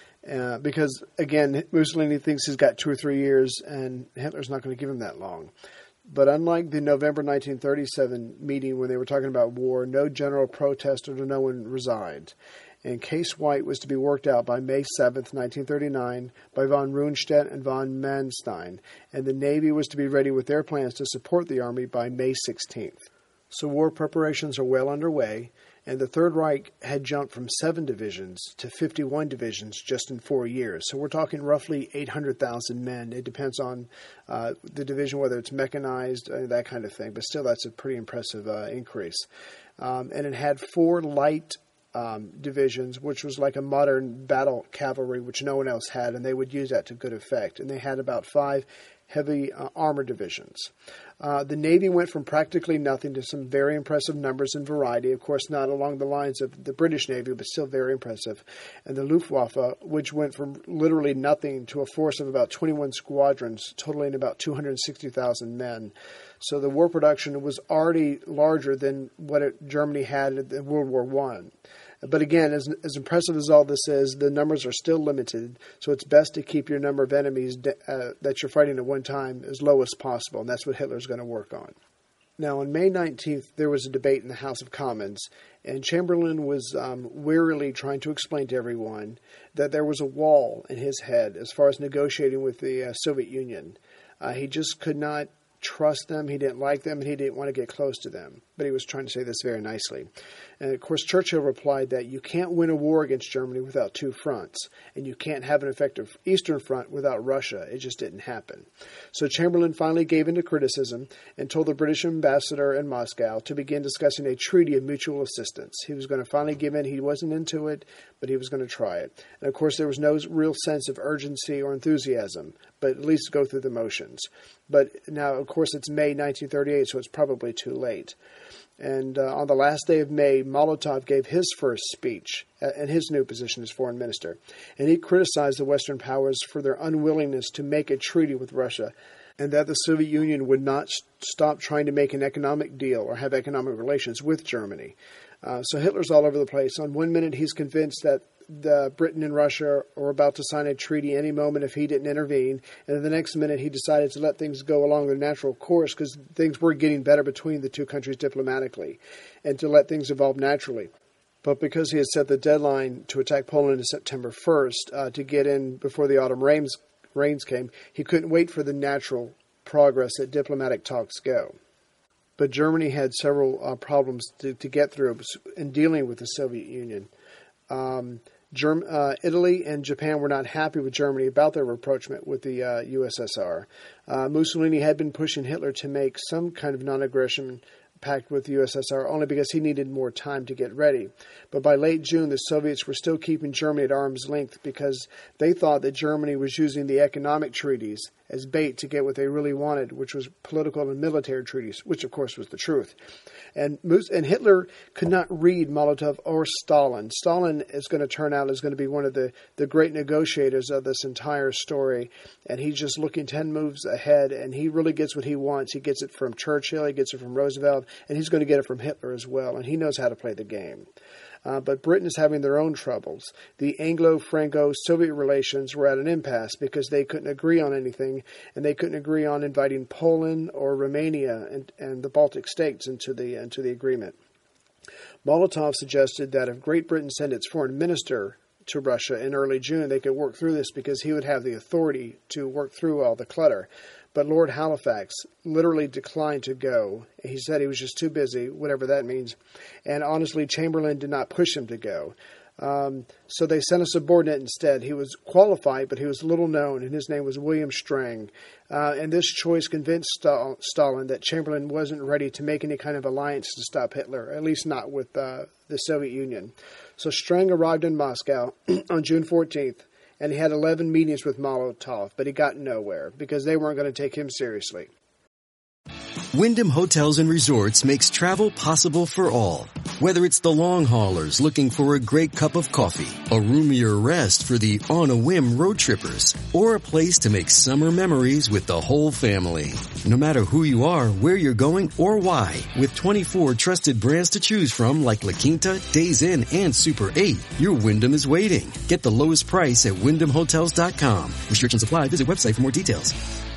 Because, again, Mussolini thinks he's got 2 or 3 years, and Hitler's not going to give him that long. But unlike the November 1937 meeting when they were talking about war, no general protested or no one resigned. And Case White was to be worked out by May 7th, 1939, by von Rundstedt and von Manstein. And the Navy was to be ready with their plans to support the Army by May 16th. So war preparations are well underway, and the Third Reich had jumped from 7 divisions to 51 divisions just in 4 years. So we're talking roughly 800,000 men. It depends on the division, whether it's mechanized, that kind of thing. But still, that's a pretty impressive increase. And it had 4 light divisions, which was like a modern battle cavalry, which no one else had, and they would use that to good effect. And they had about 5 heavy armor divisions. The Navy went from practically nothing to some very impressive numbers and variety. Of course, not along the lines of the British Navy, but still very impressive. And the Luftwaffe, which went from literally nothing to a force of about 21 squadrons, totaling about 260,000 men. So the war production was already larger than what Germany had in World War I. But again, as impressive as all this is, the numbers are still limited, so it's best to keep your number of enemies that you're fighting at one time as low as possible, and that's what Hitler's going to work on. Now, on May 19th, there was a debate in the House of Commons, and Chamberlain was wearily trying to explain to everyone that there was a wall in his head as far as negotiating with the Soviet Union. He just could not trust them, he didn't like them, and he didn't want to get close to them. But he was trying to say this very nicely. And of course, Churchill replied that you can't win a war against Germany without 2 fronts, and you can't have an effective Eastern Front without Russia. It just didn't happen. So Chamberlain finally gave in to criticism and told the British ambassador in Moscow to begin discussing a treaty of mutual assistance. He was going to finally give in. He wasn't into it, but he was going to try it. And of course, there was no real sense of urgency or enthusiasm, but at least go through the motions. But now, of course, it's May 1938, so it's probably too late. And on the last day of May, Molotov gave his first speech in his new position as foreign minister. And he criticized the Western powers for their unwillingness to make a treaty with Russia, and that the Soviet Union would not stop trying to make an economic deal or have economic relations with Germany. So Hitler's all over the place. On one minute, he's convinced that Britain and Russia are about to sign a treaty any moment if he didn't intervene. And then the next minute, he decided to let things go along their natural course because things were getting better between the two countries diplomatically and to let things evolve naturally. But because he had set the deadline to attack Poland on September 1st to get in before the autumn rains came, he couldn't wait for the natural progress that diplomatic talks go. But Germany had several problems to get through in dealing with the Soviet Union. Italy and Japan were not happy with Germany about their rapprochement with the USSR. Mussolini had been pushing Hitler to make some kind of non-aggression pact with the USSR only because he needed more time to get ready. But by late June, the Soviets were still keeping Germany at arm's length because they thought that Germany was using the economic treaties as bait to get what they really wanted, which was political and military treaties, which of course was the truth. And Hitler could not read Molotov or Stalin. Stalin is going to turn out as going to be one of the great negotiators of this entire story, and he's just looking 10 moves ahead, and he really gets what he wants. He gets it from Churchill, he gets it from Roosevelt, and he's going to get it from Hitler as well, and he knows how to play the game. But Britain is having their own troubles. The Anglo-Franco-Soviet relations were at an impasse because they couldn't agree on anything, and they couldn't agree on inviting Poland or Romania and the Baltic states into the agreement. Molotov suggested that if Great Britain sent its foreign minister to Russia in early June, they could work through this because he would have the authority to work through all the clutter. But Lord Halifax literally declined to go. He said he was just too busy, whatever that means. And honestly, Chamberlain did not push him to go. So they sent a subordinate instead. He was qualified, but he was little known, and his name was William Strang. And this choice convinced Stalin that Chamberlain wasn't ready to make any kind of alliance to stop Hitler, at least not with the Soviet Union. So Strang arrived in Moscow on June 14th. And he had 11 meetings with Molotov, but he got nowhere because they weren't going to take him seriously. Wyndham Hotels and Resorts makes travel possible for all. Whether it's the long haulers looking for a great cup of coffee, a roomier rest for the on-a-whim road trippers, or a place to make summer memories with the whole family. No matter who you are, where you're going, or why, with 24 trusted brands to choose from like La Quinta, Days Inn, and Super 8, your Wyndham is waiting. Get the lowest price at WyndhamHotels.com. Restrictions apply. Visit website for more details.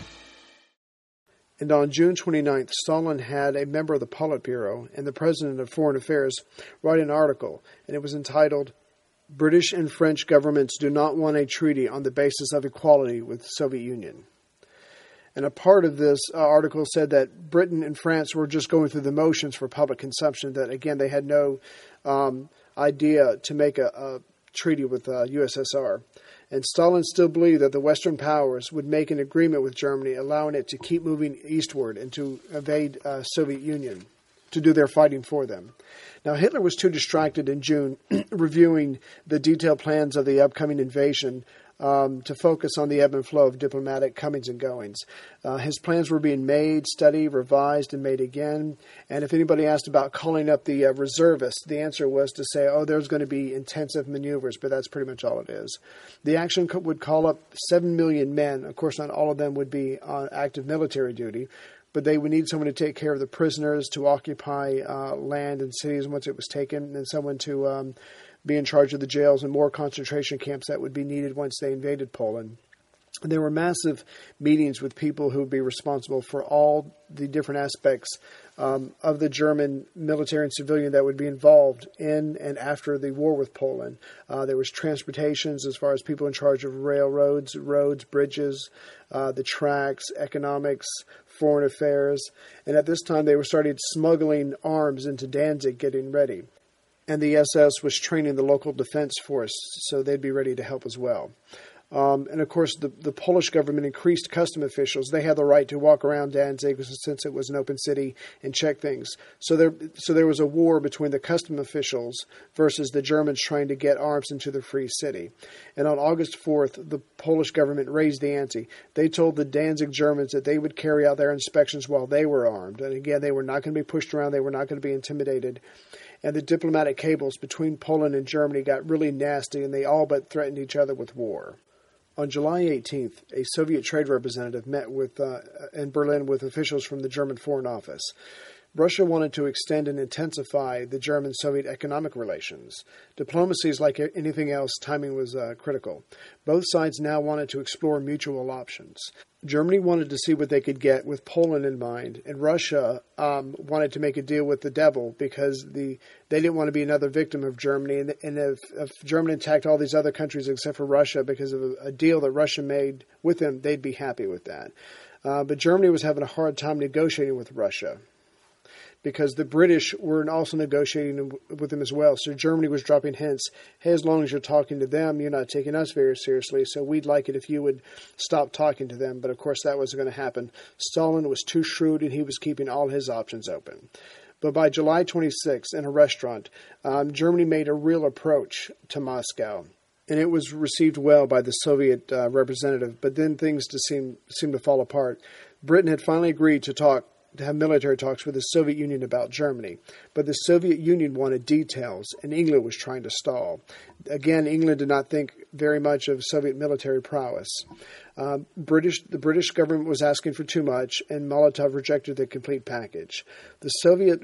And on June 29th, Stalin had a member of the Politburo and the President of Foreign Affairs write an article, and it was entitled, "British and French governments do not want a treaty on the basis of equality with the Soviet Union." And a part of this article said that Britain and France were just going through the motions for public consumption, that, again, they had no idea to make a treaty with USSR. And Stalin still believed that the Western powers would make an agreement with Germany, allowing it to keep moving eastward and to evade Soviet Union, to do their fighting for them. Now, Hitler was too distracted in June reviewing the detailed plans of the upcoming invasion to focus on the ebb and flow of diplomatic comings and goings. His plans were being made, studied, revised, and made again. And if anybody asked about calling up the reservists, the answer was to say, oh, there's going to be intensive maneuvers, but that's pretty much all it is. The action would call up 7 million men. Of course, not all of them would be on active military duty, but they would need someone to take care of the prisoners, to occupy land and cities once it was taken, and someone to be in charge of the jails and more concentration camps that would be needed once they invaded Poland. And there were massive meetings with people who would be responsible for all the different aspects of the German military and civilian that would be involved in and after the war with Poland. There was transportations as far as people in charge of railroads, roads, bridges, the tracks, economics, foreign affairs. And at this time, they were starting smuggling arms into Danzig, getting ready. And the SS was training the local defense force, so they'd be ready to help as well. And, of course, the Polish government increased custom officials. They had the right to walk around Danzig since it was an open city and check things. So there was a war between the custom officials versus the Germans trying to get arms into the free city. And on August 4th, the Polish government raised the ante. They told the Danzig Germans that they would carry out their inspections while they were armed. And again, they were not going to be pushed around. They were not going to be intimidated. And the diplomatic cables between Poland and Germany got really nasty, and they all but threatened each other with war. On July 18th, a Soviet trade representative met in Berlin with officials from the German Foreign Office. Russia wanted to extend and intensify the German-Soviet economic relations. Diplomacy is like anything else, timing was critical. Both sides now wanted to explore mutual options. Germany wanted to see what they could get with Poland in mind, and Russia wanted to make a deal with the devil because they didn't want to be another victim of Germany. And if Germany attacked all these other countries except for Russia because of a deal that Russia made with them, they'd be happy with that. But Germany was having a hard time negotiating with Russia, because the British were also negotiating with them as well. So Germany was dropping hints, hey, as long as you're talking to them, you're not taking us very seriously, so we'd like it if you would stop talking to them. But of course that wasn't going to happen. Stalin was too shrewd, and he was keeping all his options open. But by July 26th, in a restaurant, Germany made a real approach to Moscow. And it was received well by the Soviet representative, but then things just seemed to fall apart. Britain had finally agreed to have military talks with the Soviet Union about Germany. But the Soviet Union wanted details, and England was trying to stall. Again, England did not think very much of Soviet military prowess. The British government was asking for too much, and Molotov rejected the complete package. The Soviet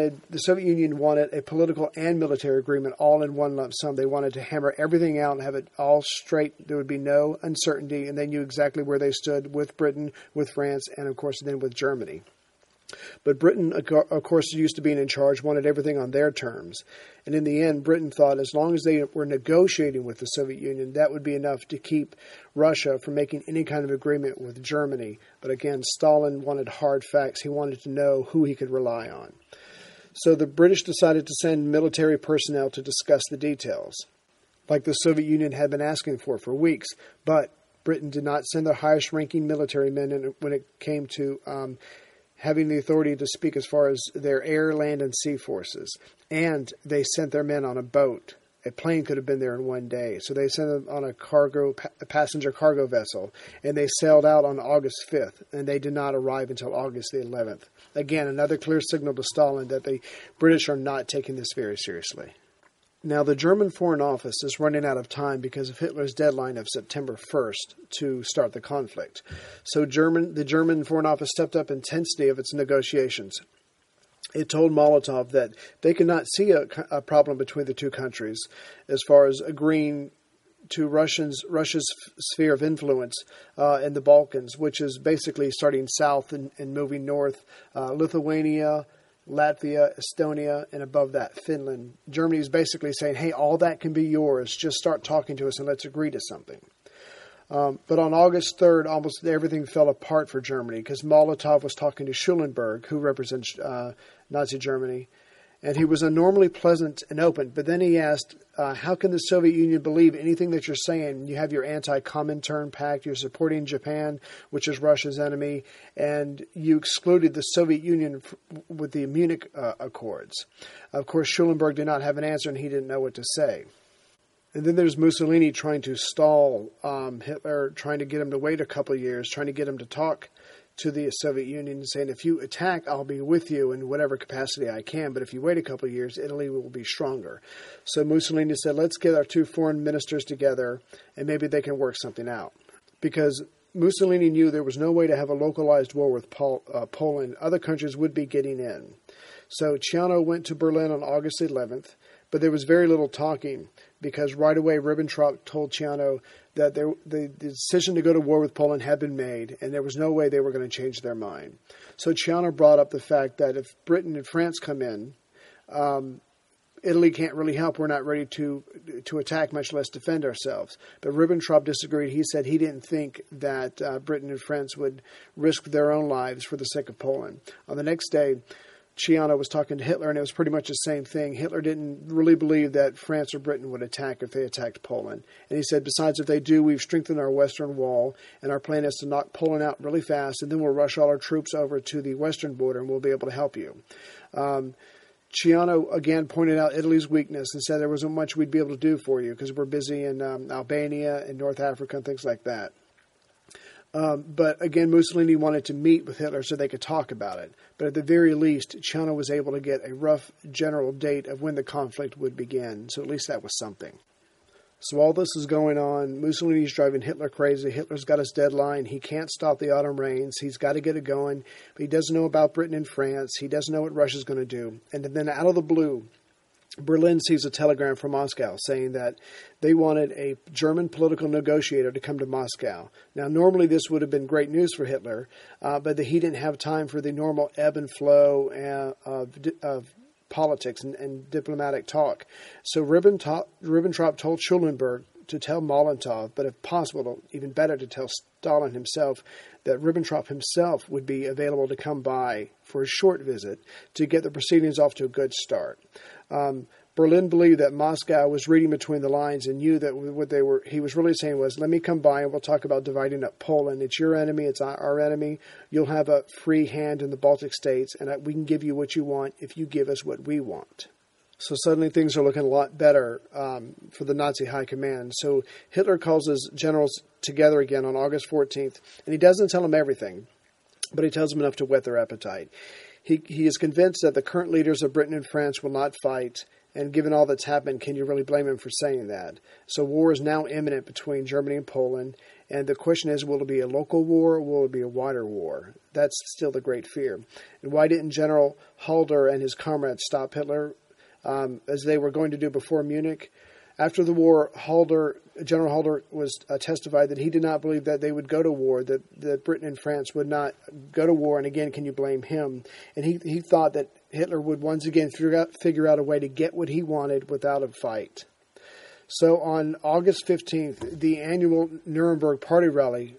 Union wanted a political and military agreement all in one lump sum. They wanted to hammer everything out and have it all straight. There would be no uncertainty, and they knew exactly where they stood with Britain, with France, and of course then with Germany. But Britain, of course, used to being in charge, wanted everything on their terms. And in the end, Britain thought as long as they were negotiating with the Soviet Union, that would be enough to keep Russia from making any kind of agreement with Germany. But again, Stalin wanted hard facts. He wanted to know who he could rely on. So the British decided to send military personnel to discuss the details, like the Soviet Union had been asking for weeks. But Britain did not send their highest-ranking military men when it came to having the authority to speak as far as their air, land, and sea forces. And they sent their men on a boat. A plane could have been there in one day. So they sent them on a passenger cargo vessel. And they sailed out on August 5th. And they did not arrive until August the 11th. Again, another clear signal to Stalin that the British are not taking this very seriously. Now, the German Foreign Office is running out of time because of Hitler's deadline of September 1st to start the conflict. So the German Foreign Office stepped up intensity of its negotiations. It told Molotov that they could not see a problem between the two countries as far as agreeing to Russia's sphere of influence in the Balkans, which is basically starting south and moving north, Lithuania, Latvia, Estonia, and above that, Finland. Germany is basically saying, hey, all that can be yours. Just start talking to us and let's agree to something. But on August 3rd, almost everything fell apart for Germany because Molotov was talking to Schulenburg, who represents Nazi Germany. And he was normally pleasant and open. But then he asked, how can the Soviet Union believe anything that you're saying? You have your anti-Comintern pact. You're supporting Japan, which is Russia's enemy. And you excluded the Soviet Union with the Munich Accords. Of course, Schulenburg did not have an answer, and he didn't know what to say. And then there's Mussolini trying to stall Hitler, trying to get him to wait a couple of years, trying to get him to talk to the Soviet Union, saying, if you attack, I'll be with you in whatever capacity I can, but if you wait a couple of years, Italy will be stronger. So Mussolini said, let's get our two foreign ministers together, and maybe they can work something out. Because Mussolini knew there was no way to have a localized war with Poland. Other countries would be getting in. So Ciano went to Berlin on August 11th, but there was very little talking, because right away Ribbentrop told Ciano that the decision to go to war with Poland had been made, and there was no way they were going to change their mind. So Ciano brought up the fact that if Britain and France come in, Italy can't really help. We're not ready to attack, much less defend ourselves. But Ribbentrop disagreed. He said he didn't think that Britain and France would risk their own lives for the sake of Poland. On the next day, Ciano was talking to Hitler, and it was pretty much the same thing. Hitler didn't really believe that France or Britain would attack if they attacked Poland. And he said, besides, if they do, we've strengthened our western wall, and our plan is to knock Poland out really fast, and then we'll rush all our troops over to the western border, and we'll be able to help you. Ciano, again, pointed out Italy's weakness and said there wasn't much we'd be able to do for you because we're busy in Albania and North Africa and things like that. But again, Mussolini wanted to meet with Hitler so they could talk about it. But at the very least, Ciano was able to get a rough general date of when the conflict would begin. So at least that was something. So all this is going on. Mussolini's driving Hitler crazy. Hitler's got his deadline. He can't stop the autumn rains. He's got to get it going. But he doesn't know about Britain and France. He doesn't know what Russia's going to do. And then out of the blue, Berlin sees a telegram from Moscow saying that they wanted a German political negotiator to come to Moscow. Now, normally this would have been great news for Hitler, but he didn't have time for the normal ebb and flow of politics and diplomatic talk. So Ribbentrop told Schulenburg to tell Molotov, but if possible, even better, to tell Stalin himself, that Ribbentrop himself would be available to come by for a short visit to get the proceedings off to a good start. Berlin believed that Moscow was reading between the lines and knew that what he was really saying was, let me come by and we'll talk about dividing up Poland. It's your enemy, it's our enemy. You'll have a free hand in the Baltic states, and we can give you what you want if you give us what we want. So suddenly things are looking a lot better for the Nazi high command. So Hitler calls his generals together again on August 14th, and he doesn't tell them everything, but he tells them enough to whet their appetite. He is convinced that the current leaders of Britain and France will not fight, and given all that's happened, can you really blame him for saying that? So war is now imminent between Germany and Poland, and the question is, will it be a local war or will it be a wider war? That's still the great fear. And why didn't General Halder and his comrades stop Hitler as they were going to do before Munich? After the war, General Halder was testified that he did not believe that they would go to war, that Britain and France would not go to war, and again, can you blame him? And he thought that Hitler would once again figure out a way to get what he wanted without a fight. So on August 15th, the annual Nuremberg Party Rally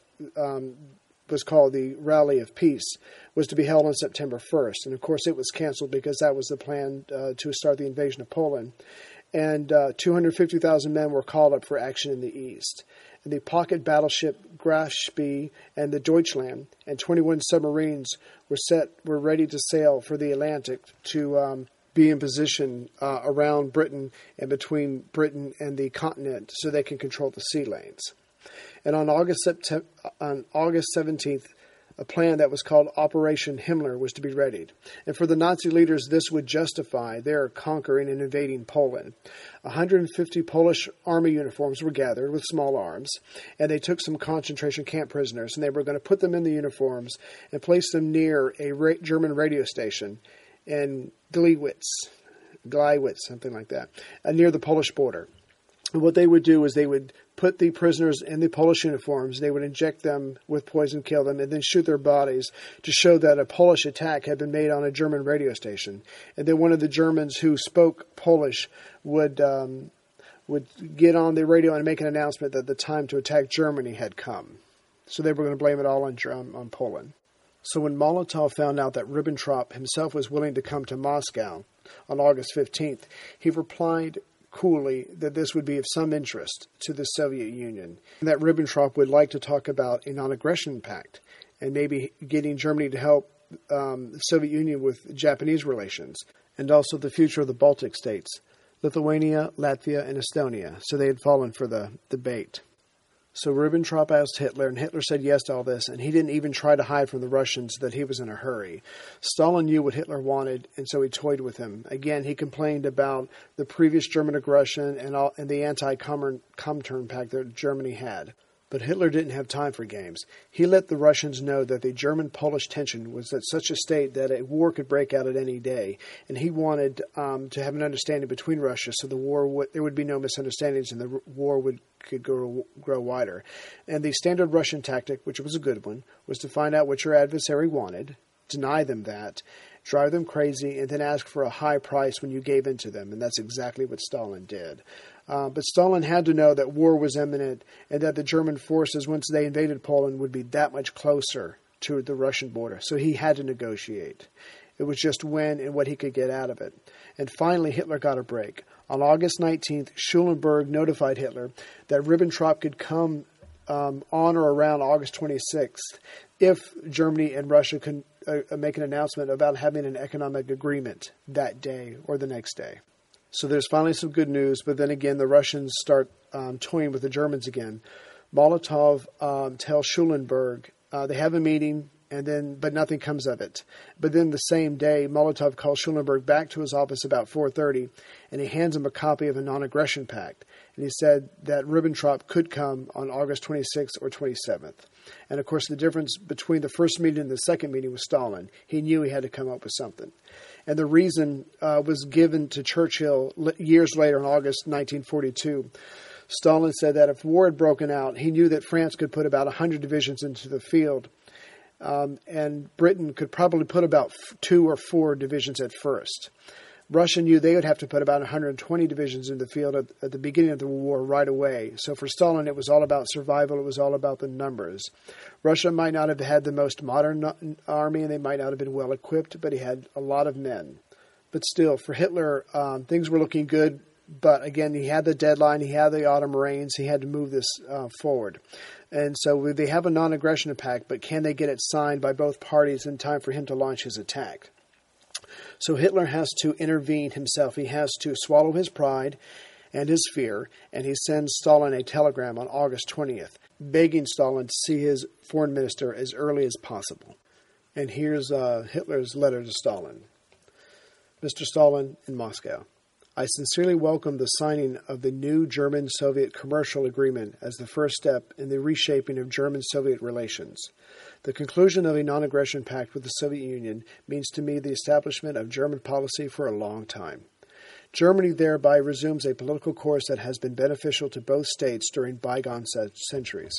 was called the Rally of Peace, was to be held on September 1st. And of course it was canceled because that was the plan to start the invasion of Poland. And 250,000 men were called up for action in the east. And the pocket battleship Graf-Spee and the Deutschland and 21 submarines were ready to sail for the Atlantic to be in position around Britain and between Britain and the continent so they can control the sea lanes. And on August 17th, a plan that was called Operation Himmler was to be readied. And for the Nazi leaders, this would justify their conquering and invading Poland. 150 Polish army uniforms were gathered with small arms, and they took some concentration camp prisoners, and they were going to put them in the uniforms and place them near a German radio station in Gleiwitz, something like that, near the Polish border. And what they would do is they would put the prisoners in the Polish uniforms, they would inject them with poison, kill them, and then shoot their bodies to show that a Polish attack had been made on a German radio station. And then one of the Germans who spoke Polish would get on the radio and make an announcement that the time to attack Germany had come. So they were going to blame it all on Poland. So when Molotov found out that Ribbentrop himself was willing to come to Moscow on August 15th, he replied coolly that this would be of some interest to the Soviet Union, and that Ribbentrop would like to talk about a non-aggression pact and maybe getting Germany to help the Soviet Union with Japanese relations, and also the future of the Baltic states, Lithuania, Latvia, and Estonia. So they had fallen for the bait. So Ribbentrop asked Hitler, and Hitler said yes to all this, and he didn't even try to hide from the Russians that he was in a hurry. Stalin knew what Hitler wanted, and so he toyed with him. Again, he complained about the previous German aggression and the anti-Comintern pact that Germany had. But Hitler didn't have time for games. He let the Russians know that the German-Polish tension was at such a state that a war could break out at any day, and he wanted to have an understanding between Russia so there would be no misunderstandings and the war could grow wider. And the standard Russian tactic, which was a good one, was to find out what your adversary wanted, deny them that, drive them crazy, and then ask for a high price when you gave in to them, and that's exactly what Stalin did. But Stalin had to know that war was imminent and that the German forces, once they invaded Poland, would be that much closer to the Russian border. So he had to negotiate. It was just when and what he could get out of it. And finally, Hitler got a break. On August 19th, Schulenburg notified Hitler that Ribbentrop could come on or around August 26th if Germany and Russia could make an announcement about having an economic agreement that day or the next day. So there's finally some good news, but then again, the Russians start toying with the Germans again. Molotov tells Schulenburg they have a meeting, but nothing comes of it. But then the same day, Molotov calls Schulenburg back to his office about 4:30, and he hands him a copy of a non-aggression pact. And he said that Ribbentrop could come on August 26th or 27th. And of course, the difference between the first meeting and the second meeting was Stalin. He knew he had to come up with something. And the reason was given to Churchill years later in August 1942. Stalin said that if war had broken out, he knew that France could put about 100 divisions into the field, and Britain could probably put about 2 or 4 divisions at first. Russia knew they would have to put about 120 divisions in the field at the beginning of the war right away. So for Stalin, it was all about survival. It was all about the numbers. Russia might not have had the most modern army, and they might not have been well equipped, but he had a lot of men. But still, for Hitler, things were looking good. But again, he had the deadline. He had the autumn rains. He had to move this forward. And so they have a non-aggression pact, but can they get it signed by both parties in time for him to launch his attack? So Hitler has to intervene himself. He has to swallow his pride and his fear, and he sends Stalin a telegram on August 20th, begging Stalin to see his foreign minister as early as possible. And here's Hitler's letter to Stalin. Mr. Stalin, in Moscow. I sincerely welcome the signing of the new German-Soviet commercial agreement as the first step in the reshaping of German-Soviet relations. The conclusion of a non-aggression pact with the Soviet Union means to me the establishment of German policy for a long time. Germany thereby resumes a political course that has been beneficial to both states during bygone centuries.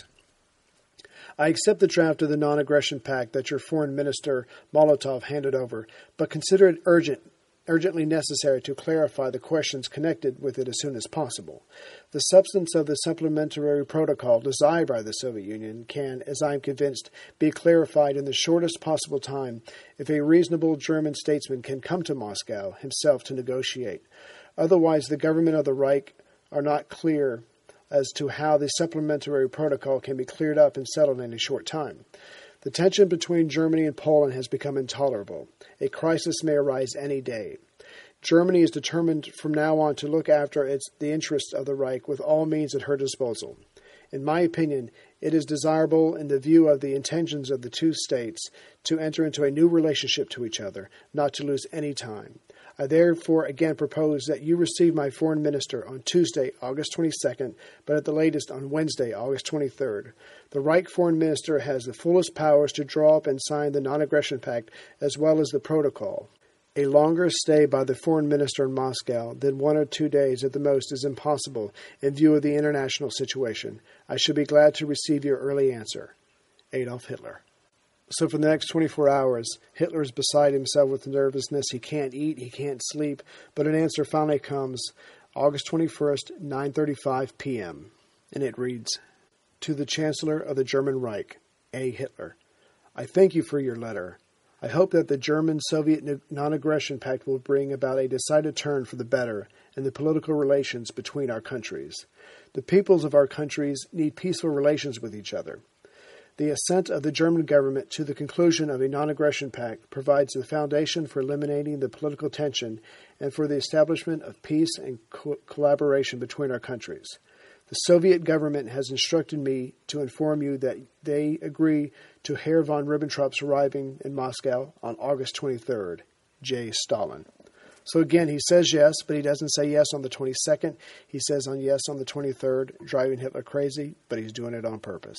I accept the draft of the non-aggression pact that your foreign minister, Molotov, handed over, but consider it urgently necessary to clarify the questions connected with it as soon as possible. The substance of the supplementary protocol desired by the Soviet Union can, as I am convinced, be clarified in the shortest possible time if a reasonable German statesman can come to Moscow himself to negotiate. Otherwise, the government of the Reich are not clear as to how the supplementary protocol can be cleared up and settled in a short time. The tension between Germany and Poland has become intolerable. A crisis may arise any day. Germany is determined from now on to look after the interests of the Reich with all means at her disposal. In my opinion, it is desirable, in the view of the intentions of the two states, to enter into a new relationship to each other, not to lose any time. I therefore again propose that you receive my foreign minister on Tuesday, August 22nd, but at the latest on Wednesday, August 23rd. The Reich foreign minister has the fullest powers to draw up and sign the non-aggression pact as well as the protocol. A longer stay by the foreign minister in Moscow than 1 or 2 days at the most is impossible in view of the international situation. I should be glad to receive your early answer. Adolf Hitler. So for the next 24 hours, Hitler is beside himself with nervousness. He can't eat, he can't sleep, but an answer finally comes August 21st, 9:35 p.m., and it reads, To the Chancellor of the German Reich, A. Hitler, I thank you for your letter. I hope that the German-Soviet non-aggression pact will bring about a decided turn for the better in the political relations between our countries. The peoples of our countries need peaceful relations with each other. The assent of the German government to the conclusion of a non-aggression pact provides the foundation for eliminating the political tension and for the establishment of peace and collaboration between our countries. The Soviet government has instructed me to inform you that they agree to Herr von Ribbentrop's arriving in Moscow on August 23rd. J. Stalin. So again, he says yes, but he doesn't say yes on the 22nd. He says yes on the 23rd, driving Hitler crazy, but he's doing it on purpose.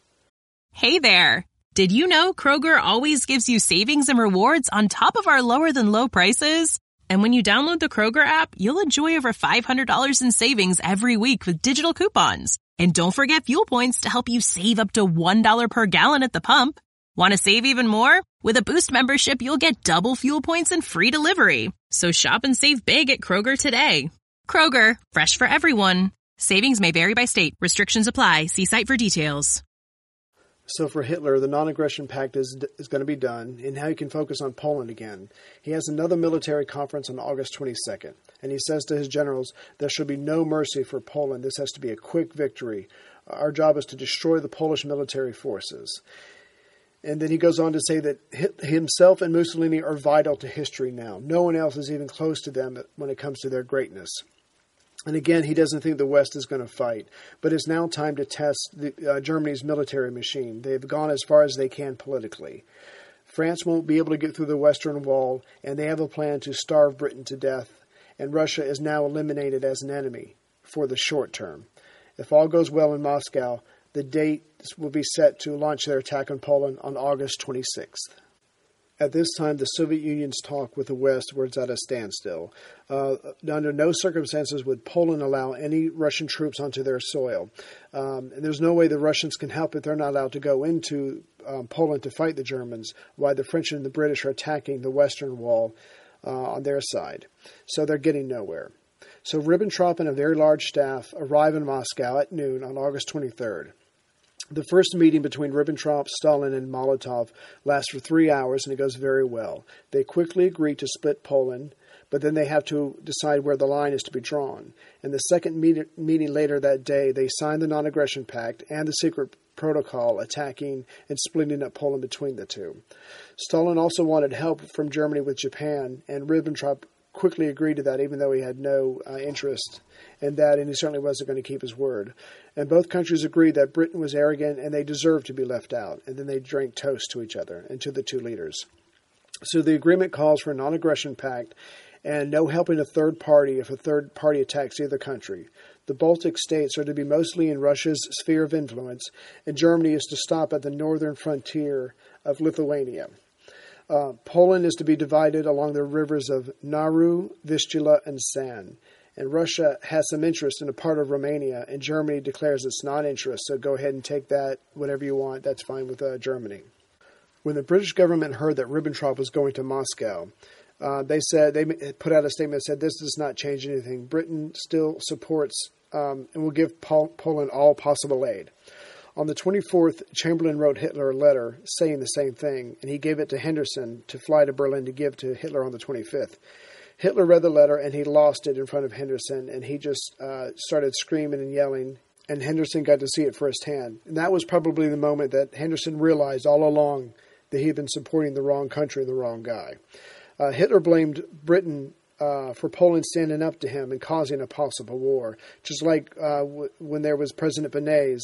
Hey there! Did you know Kroger always gives you savings and rewards on top of our lower-than-low prices? And when you download the Kroger app, you'll enjoy over $500 in savings every week with digital coupons. And don't forget fuel points to help you save up to $1 per gallon at the pump. Want to save even more? With a Boost membership, you'll get double fuel points and free delivery. So shop and save big at Kroger today. Kroger, fresh for everyone. Savings may vary by state. Restrictions apply. See site for details. So for Hitler, the non-aggression pact is going to be done, and now he can focus on Poland again. He has another military conference on August 22nd, and he says to his generals, there should be no mercy for Poland. This has to be a quick victory. Our job is to destroy the Polish military forces. And then he goes on to say that himself and Mussolini are vital to history now. No one else is even close to them when it comes to their greatness. And again, he doesn't think the West is going to fight. But it's now time to test Germany's military machine. They've gone as far as they can politically. France won't be able to get through the Western Wall, and they have a plan to starve Britain to death. And Russia is now eliminated as an enemy for the short term. If all goes well in Moscow, the date will be set to launch their attack on Poland on August 26th. At this time, the Soviet Union's talk with the West was at a standstill. Under no circumstances would Poland allow any Russian troops onto their soil. And there's no way the Russians can help it. They're not allowed to go into Poland to fight the Germans, while the French and the British are attacking the Western Wall on their side. So they're getting nowhere. So Ribbentrop and a very large staff arrive in Moscow at noon on August 23rd. The first meeting between Ribbentrop, Stalin, and Molotov lasts for 3 hours, and it goes very well. They quickly agree to split Poland, but then they have to decide where the line is to be drawn. In the second meeting later that day, they sign the non-aggression pact and the secret protocol attacking and splitting up Poland between the two. Stalin also wanted help from Germany with Japan, and Ribbentrop quickly agreed to that, even though he had no interest in that, and he certainly wasn't going to keep his word. And both countries agreed that Britain was arrogant and they deserved to be left out, and then they drank toast to each other and to the two leaders. So the agreement calls for a non-aggression pact and no helping a third party if a third party attacks either country. The Baltic states are to be mostly in Russia's sphere of influence, and Germany is to stop at the northern frontier of Lithuania. Poland is to be divided along the rivers of Naru, Vistula, and San. And Russia has some interest in a part of Romania, and Germany declares it's non-interest, so go ahead and take that, whatever you want, that's fine with Germany. When the British government heard that Ribbentrop was going to Moscow, they put out a statement that said, this does not change anything. Britain still supports and will give Poland all possible aid. On the 24th, Chamberlain wrote Hitler a letter saying the same thing, and he gave it to Henderson to fly to Berlin to give to Hitler on the 25th. Hitler read the letter, and he lost it in front of Henderson, and he just started screaming and yelling, and Henderson got to see it firsthand. And that was probably the moment that Henderson realized all along that he had been supporting the wrong country and the wrong guy. Hitler blamed Britain for Poland standing up to him and causing a possible war. Just like when there was President Beneš.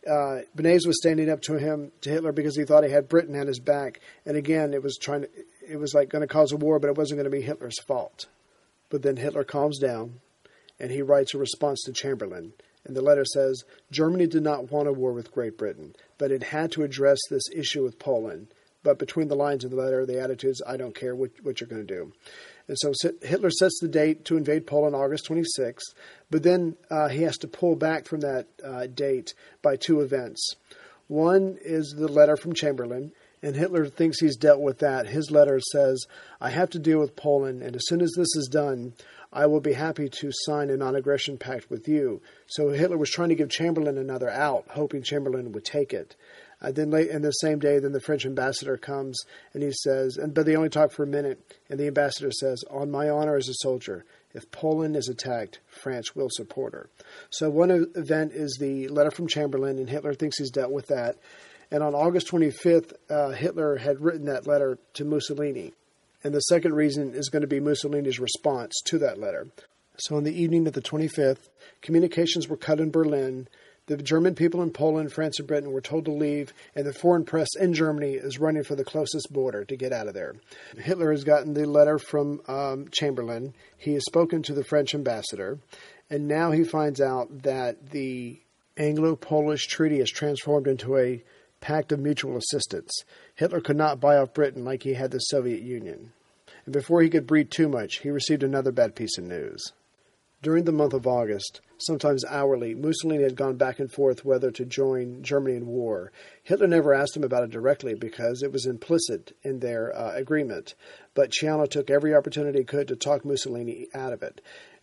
Beneš was standing up to Hitler because he thought he had Britain at his back. And again, it was like going to cause a war, but it wasn't going to be Hitler's fault. But then Hitler calms down, and he writes a response to Chamberlain. And the letter says, Germany did not want a war with Great Britain, but it had to address this issue with Poland. But between the lines of the letter, the attitude is, I don't care what you're going to do. And so Hitler sets the date to invade Poland August 26th, but then he has to pull back from that date by two events. One is the letter from Chamberlain, and Hitler thinks he's dealt with that. His letter says, I have to deal with Poland, and as soon as this is done, I will be happy to sign a non-aggression pact with you. So Hitler was trying to give Chamberlain another out, hoping Chamberlain would take it. Then late in the same day, then the French ambassador comes and he says, but they only talk for a minute, and the ambassador says, on my honor as a soldier, if Poland is attacked, France will support her. So one event is the letter from Chamberlain, and Hitler thinks he's dealt with that. And on August 25th, Hitler had written that letter to Mussolini. And the second reason is going to be Mussolini's response to that letter. So on the evening of the 25th, communications were cut in Berlin. The German people in Poland, France, and Britain were told to leave, and the foreign press in Germany is running for the closest border to get out of there. Hitler has gotten the letter from Chamberlain. He has spoken to the French ambassador, and now he finds out that the Anglo-Polish treaty is transformed into a pact of mutual assistance. Hitler could not buy off Britain like he had the Soviet Union. And before he could breathe too much, he received another bad piece of news. During the month of August, sometimes hourly, Mussolini had gone back and forth whether to join Germany in war. Hitler never asked him about it directly because it was implicit in their agreement. But Ciano took every opportunity he could to talk Mussolini out of it.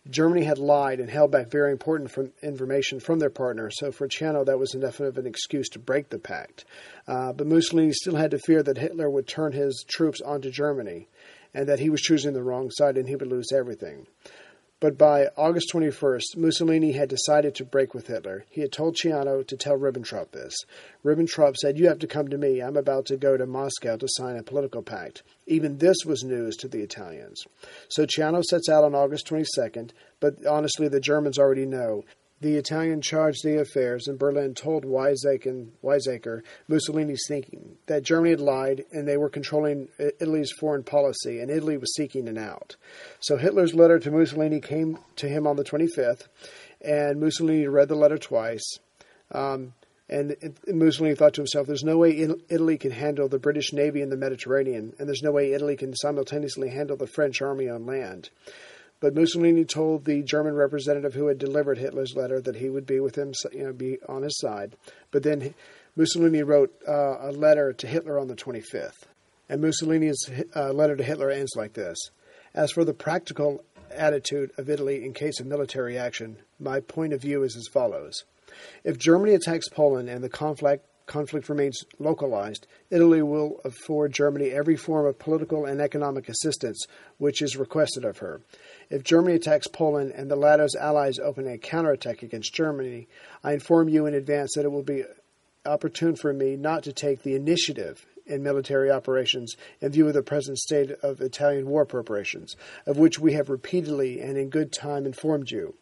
Germany had lied and held back very important information from their partner, so for Ciano that was enough of an excuse to break the pact. But Mussolini still had to fear that Hitler would turn his troops onto Germany, and that he was choosing the wrong side and he would lose everything. But by August 21st, Mussolini had decided to break with Hitler. He had told Ciano to tell Ribbentrop this. Ribbentrop said, "You have to come to me. I'm about to go to Moscow to sign a political pact." Even this was news to the Italians. So Ciano sets out on August 22nd, but honestly the Germans already know. The Italian charged the affairs, and Berlin told Weizsäcker, Mussolini's thinking, that Germany had lied and they were controlling Italy's foreign policy, and Italy was seeking an out. So Hitler's letter to Mussolini came to him on the 25th, and Mussolini read the letter twice. And Mussolini thought to himself, there's no way Italy can handle the British Navy in the Mediterranean, and there's no way Italy can simultaneously handle the French army on land. But Mussolini told the German representative who had delivered Hitler's letter that he would be with him, be on his side. But then Mussolini wrote a letter to Hitler on the 25th. And Mussolini's letter to Hitler ends like this. As for the practical attitude of Italy in case of military action, my point of view is as follows. If Germany attacks Poland and the conflict remains localized, Italy will afford Germany every form of political and economic assistance which is requested of her. If Germany attacks Poland and the latter's allies open a counterattack against Germany, I inform you in advance that it will be opportune for me not to take the initiative in military operations in view of the present state of Italian war preparations, of which we have repeatedly and in good time informed you,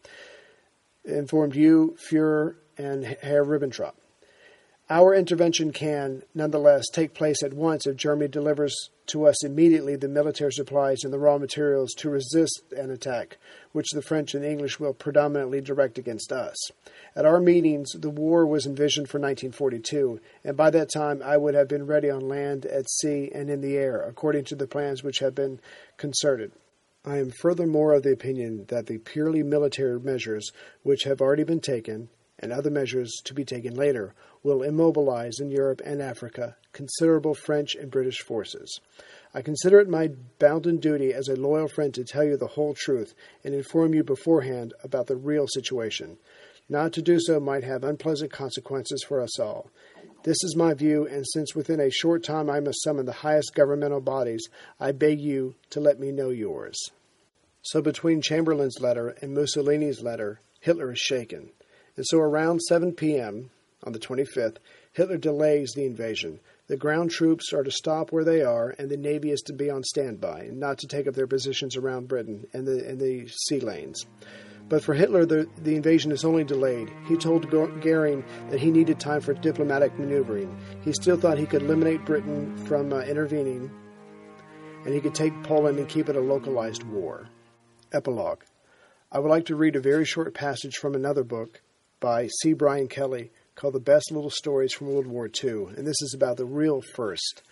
Führer, and Herr Ribbentrop. Our intervention can, nonetheless, take place at once if Germany delivers to us immediately the military supplies and the raw materials to resist an attack, which the French and English will predominantly direct against us. At our meetings, the war was envisioned for 1942, and by that time I would have been ready on land, at sea, and in the air, according to the plans which have been concerted. I am furthermore of the opinion that the purely military measures which have already been taken, and other measures to be taken later, will immobilize in Europe and Africa considerable French and British forces. I consider it my bounden duty as a loyal friend to tell you the whole truth and inform you beforehand about the real situation. Not to do so might have unpleasant consequences for us all. This is my view, and since within a short time I must summon the highest governmental bodies, I beg you to let me know yours. So between Chamberlain's letter and Mussolini's letter, Hitler is shaken. And so around 7 p.m., on the 25th, Hitler delays the invasion. The ground troops are to stop where they are, and the Navy is to be on standby, and not to take up their positions around Britain and the sea lanes. But for Hitler, the invasion is only delayed. He told Goering that he needed time for diplomatic maneuvering. He still thought he could eliminate Britain from intervening, and he could take Poland and keep it a localized war. Epilogue. I would like to read a very short passage from another book by C. Brian Kelly called The Best Little Stories from World War II. And this is about the real first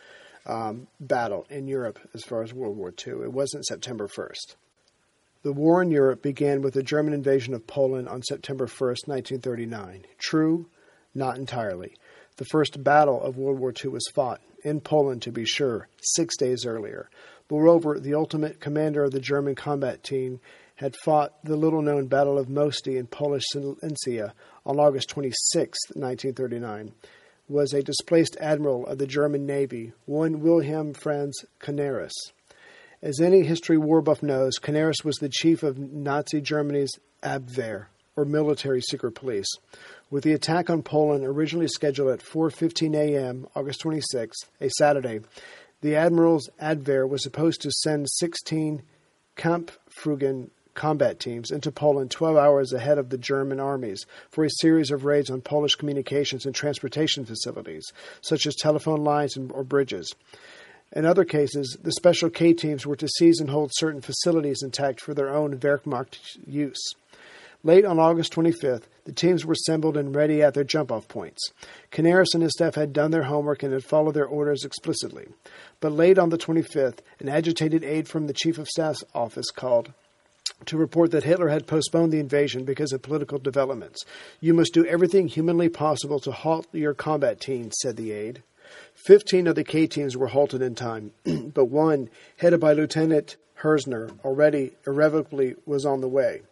battle in Europe as far as World War II. It wasn't September 1st. The war in Europe began with the German invasion of Poland on September 1st, 1939. True, not entirely. The first battle of World War II was fought, in Poland to be sure, 6 days earlier. Moreover, the ultimate commander of the German combat team had fought the little-known Battle of Mosti in Polish Silesia on August 26, 1939, was a displaced admiral of the German Navy, one Wilhelm Franz Canaris. As any history war buff knows, Canaris was the chief of Nazi Germany's Abwehr, or military secret police. With the attack on Poland originally scheduled at 4:15 a.m., August 26, a Saturday, the admiral's Abwehr was supposed to send 16 Kampfflugzeug combat teams into Poland 12 hours ahead of the German armies for a series of raids on Polish communications and transportation facilities, such as telephone lines or bridges. In other cases, the special K teams were to seize and hold certain facilities intact for their own Wehrmacht use. Late on August 25th, the teams were assembled and ready at their jump-off points. Canaris and his staff had done their homework and had followed their orders explicitly. But late on the 25th, an agitated aide from the Chief of Staff's office called to report that Hitler had postponed the invasion because of political developments. You must do everything humanly possible to halt your combat teams, said the aide. 15 of the K teams were halted in time, but one, headed by Lieutenant Herzner, already irrevocably was on the way.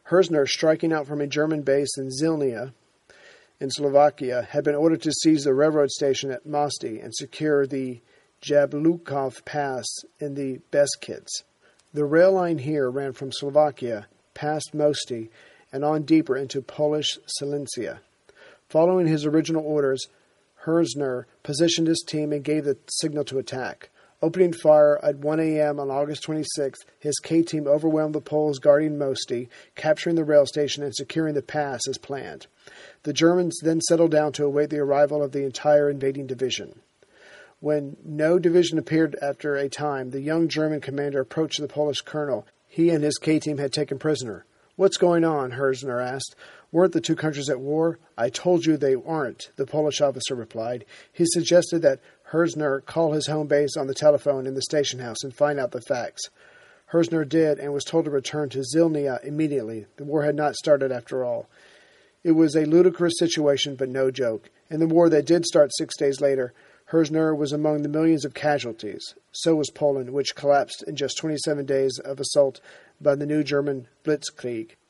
Herzner, striking out from a German base in Zilnia in Slovakia, had been ordered to seize the railroad station at Mosty and secure the Jablukov Pass in the Beskids. The rail line here ran from Slovakia, past Mosty, and on deeper into Polish Silesia. Following his original orders, Herzner positioned his team and gave the signal to attack. Opening fire at 1 a.m. on August 26th, his K-team overwhelmed the Poles guarding Mosty, capturing the rail station and securing the pass as planned. The Germans then settled down to await the arrival of the entire invading division. When no division appeared after a time, the young German commander approached the Polish colonel he and his K-team had taken prisoner. "What's going on?" Herzner asked. "Weren't the two countries at war?" "I told you they aren't," the Polish officer replied. He suggested that Herzner call his home base on the telephone in the station house and find out the facts. Herzner did and was told to return to Zilnia immediately. The war had not started after all. It was a ludicrous situation, but no joke. In the war that did start 6 days later, Herzner was among the millions of casualties. So was Poland, which collapsed in just 27 days of assault by the new German Blitzkrieg.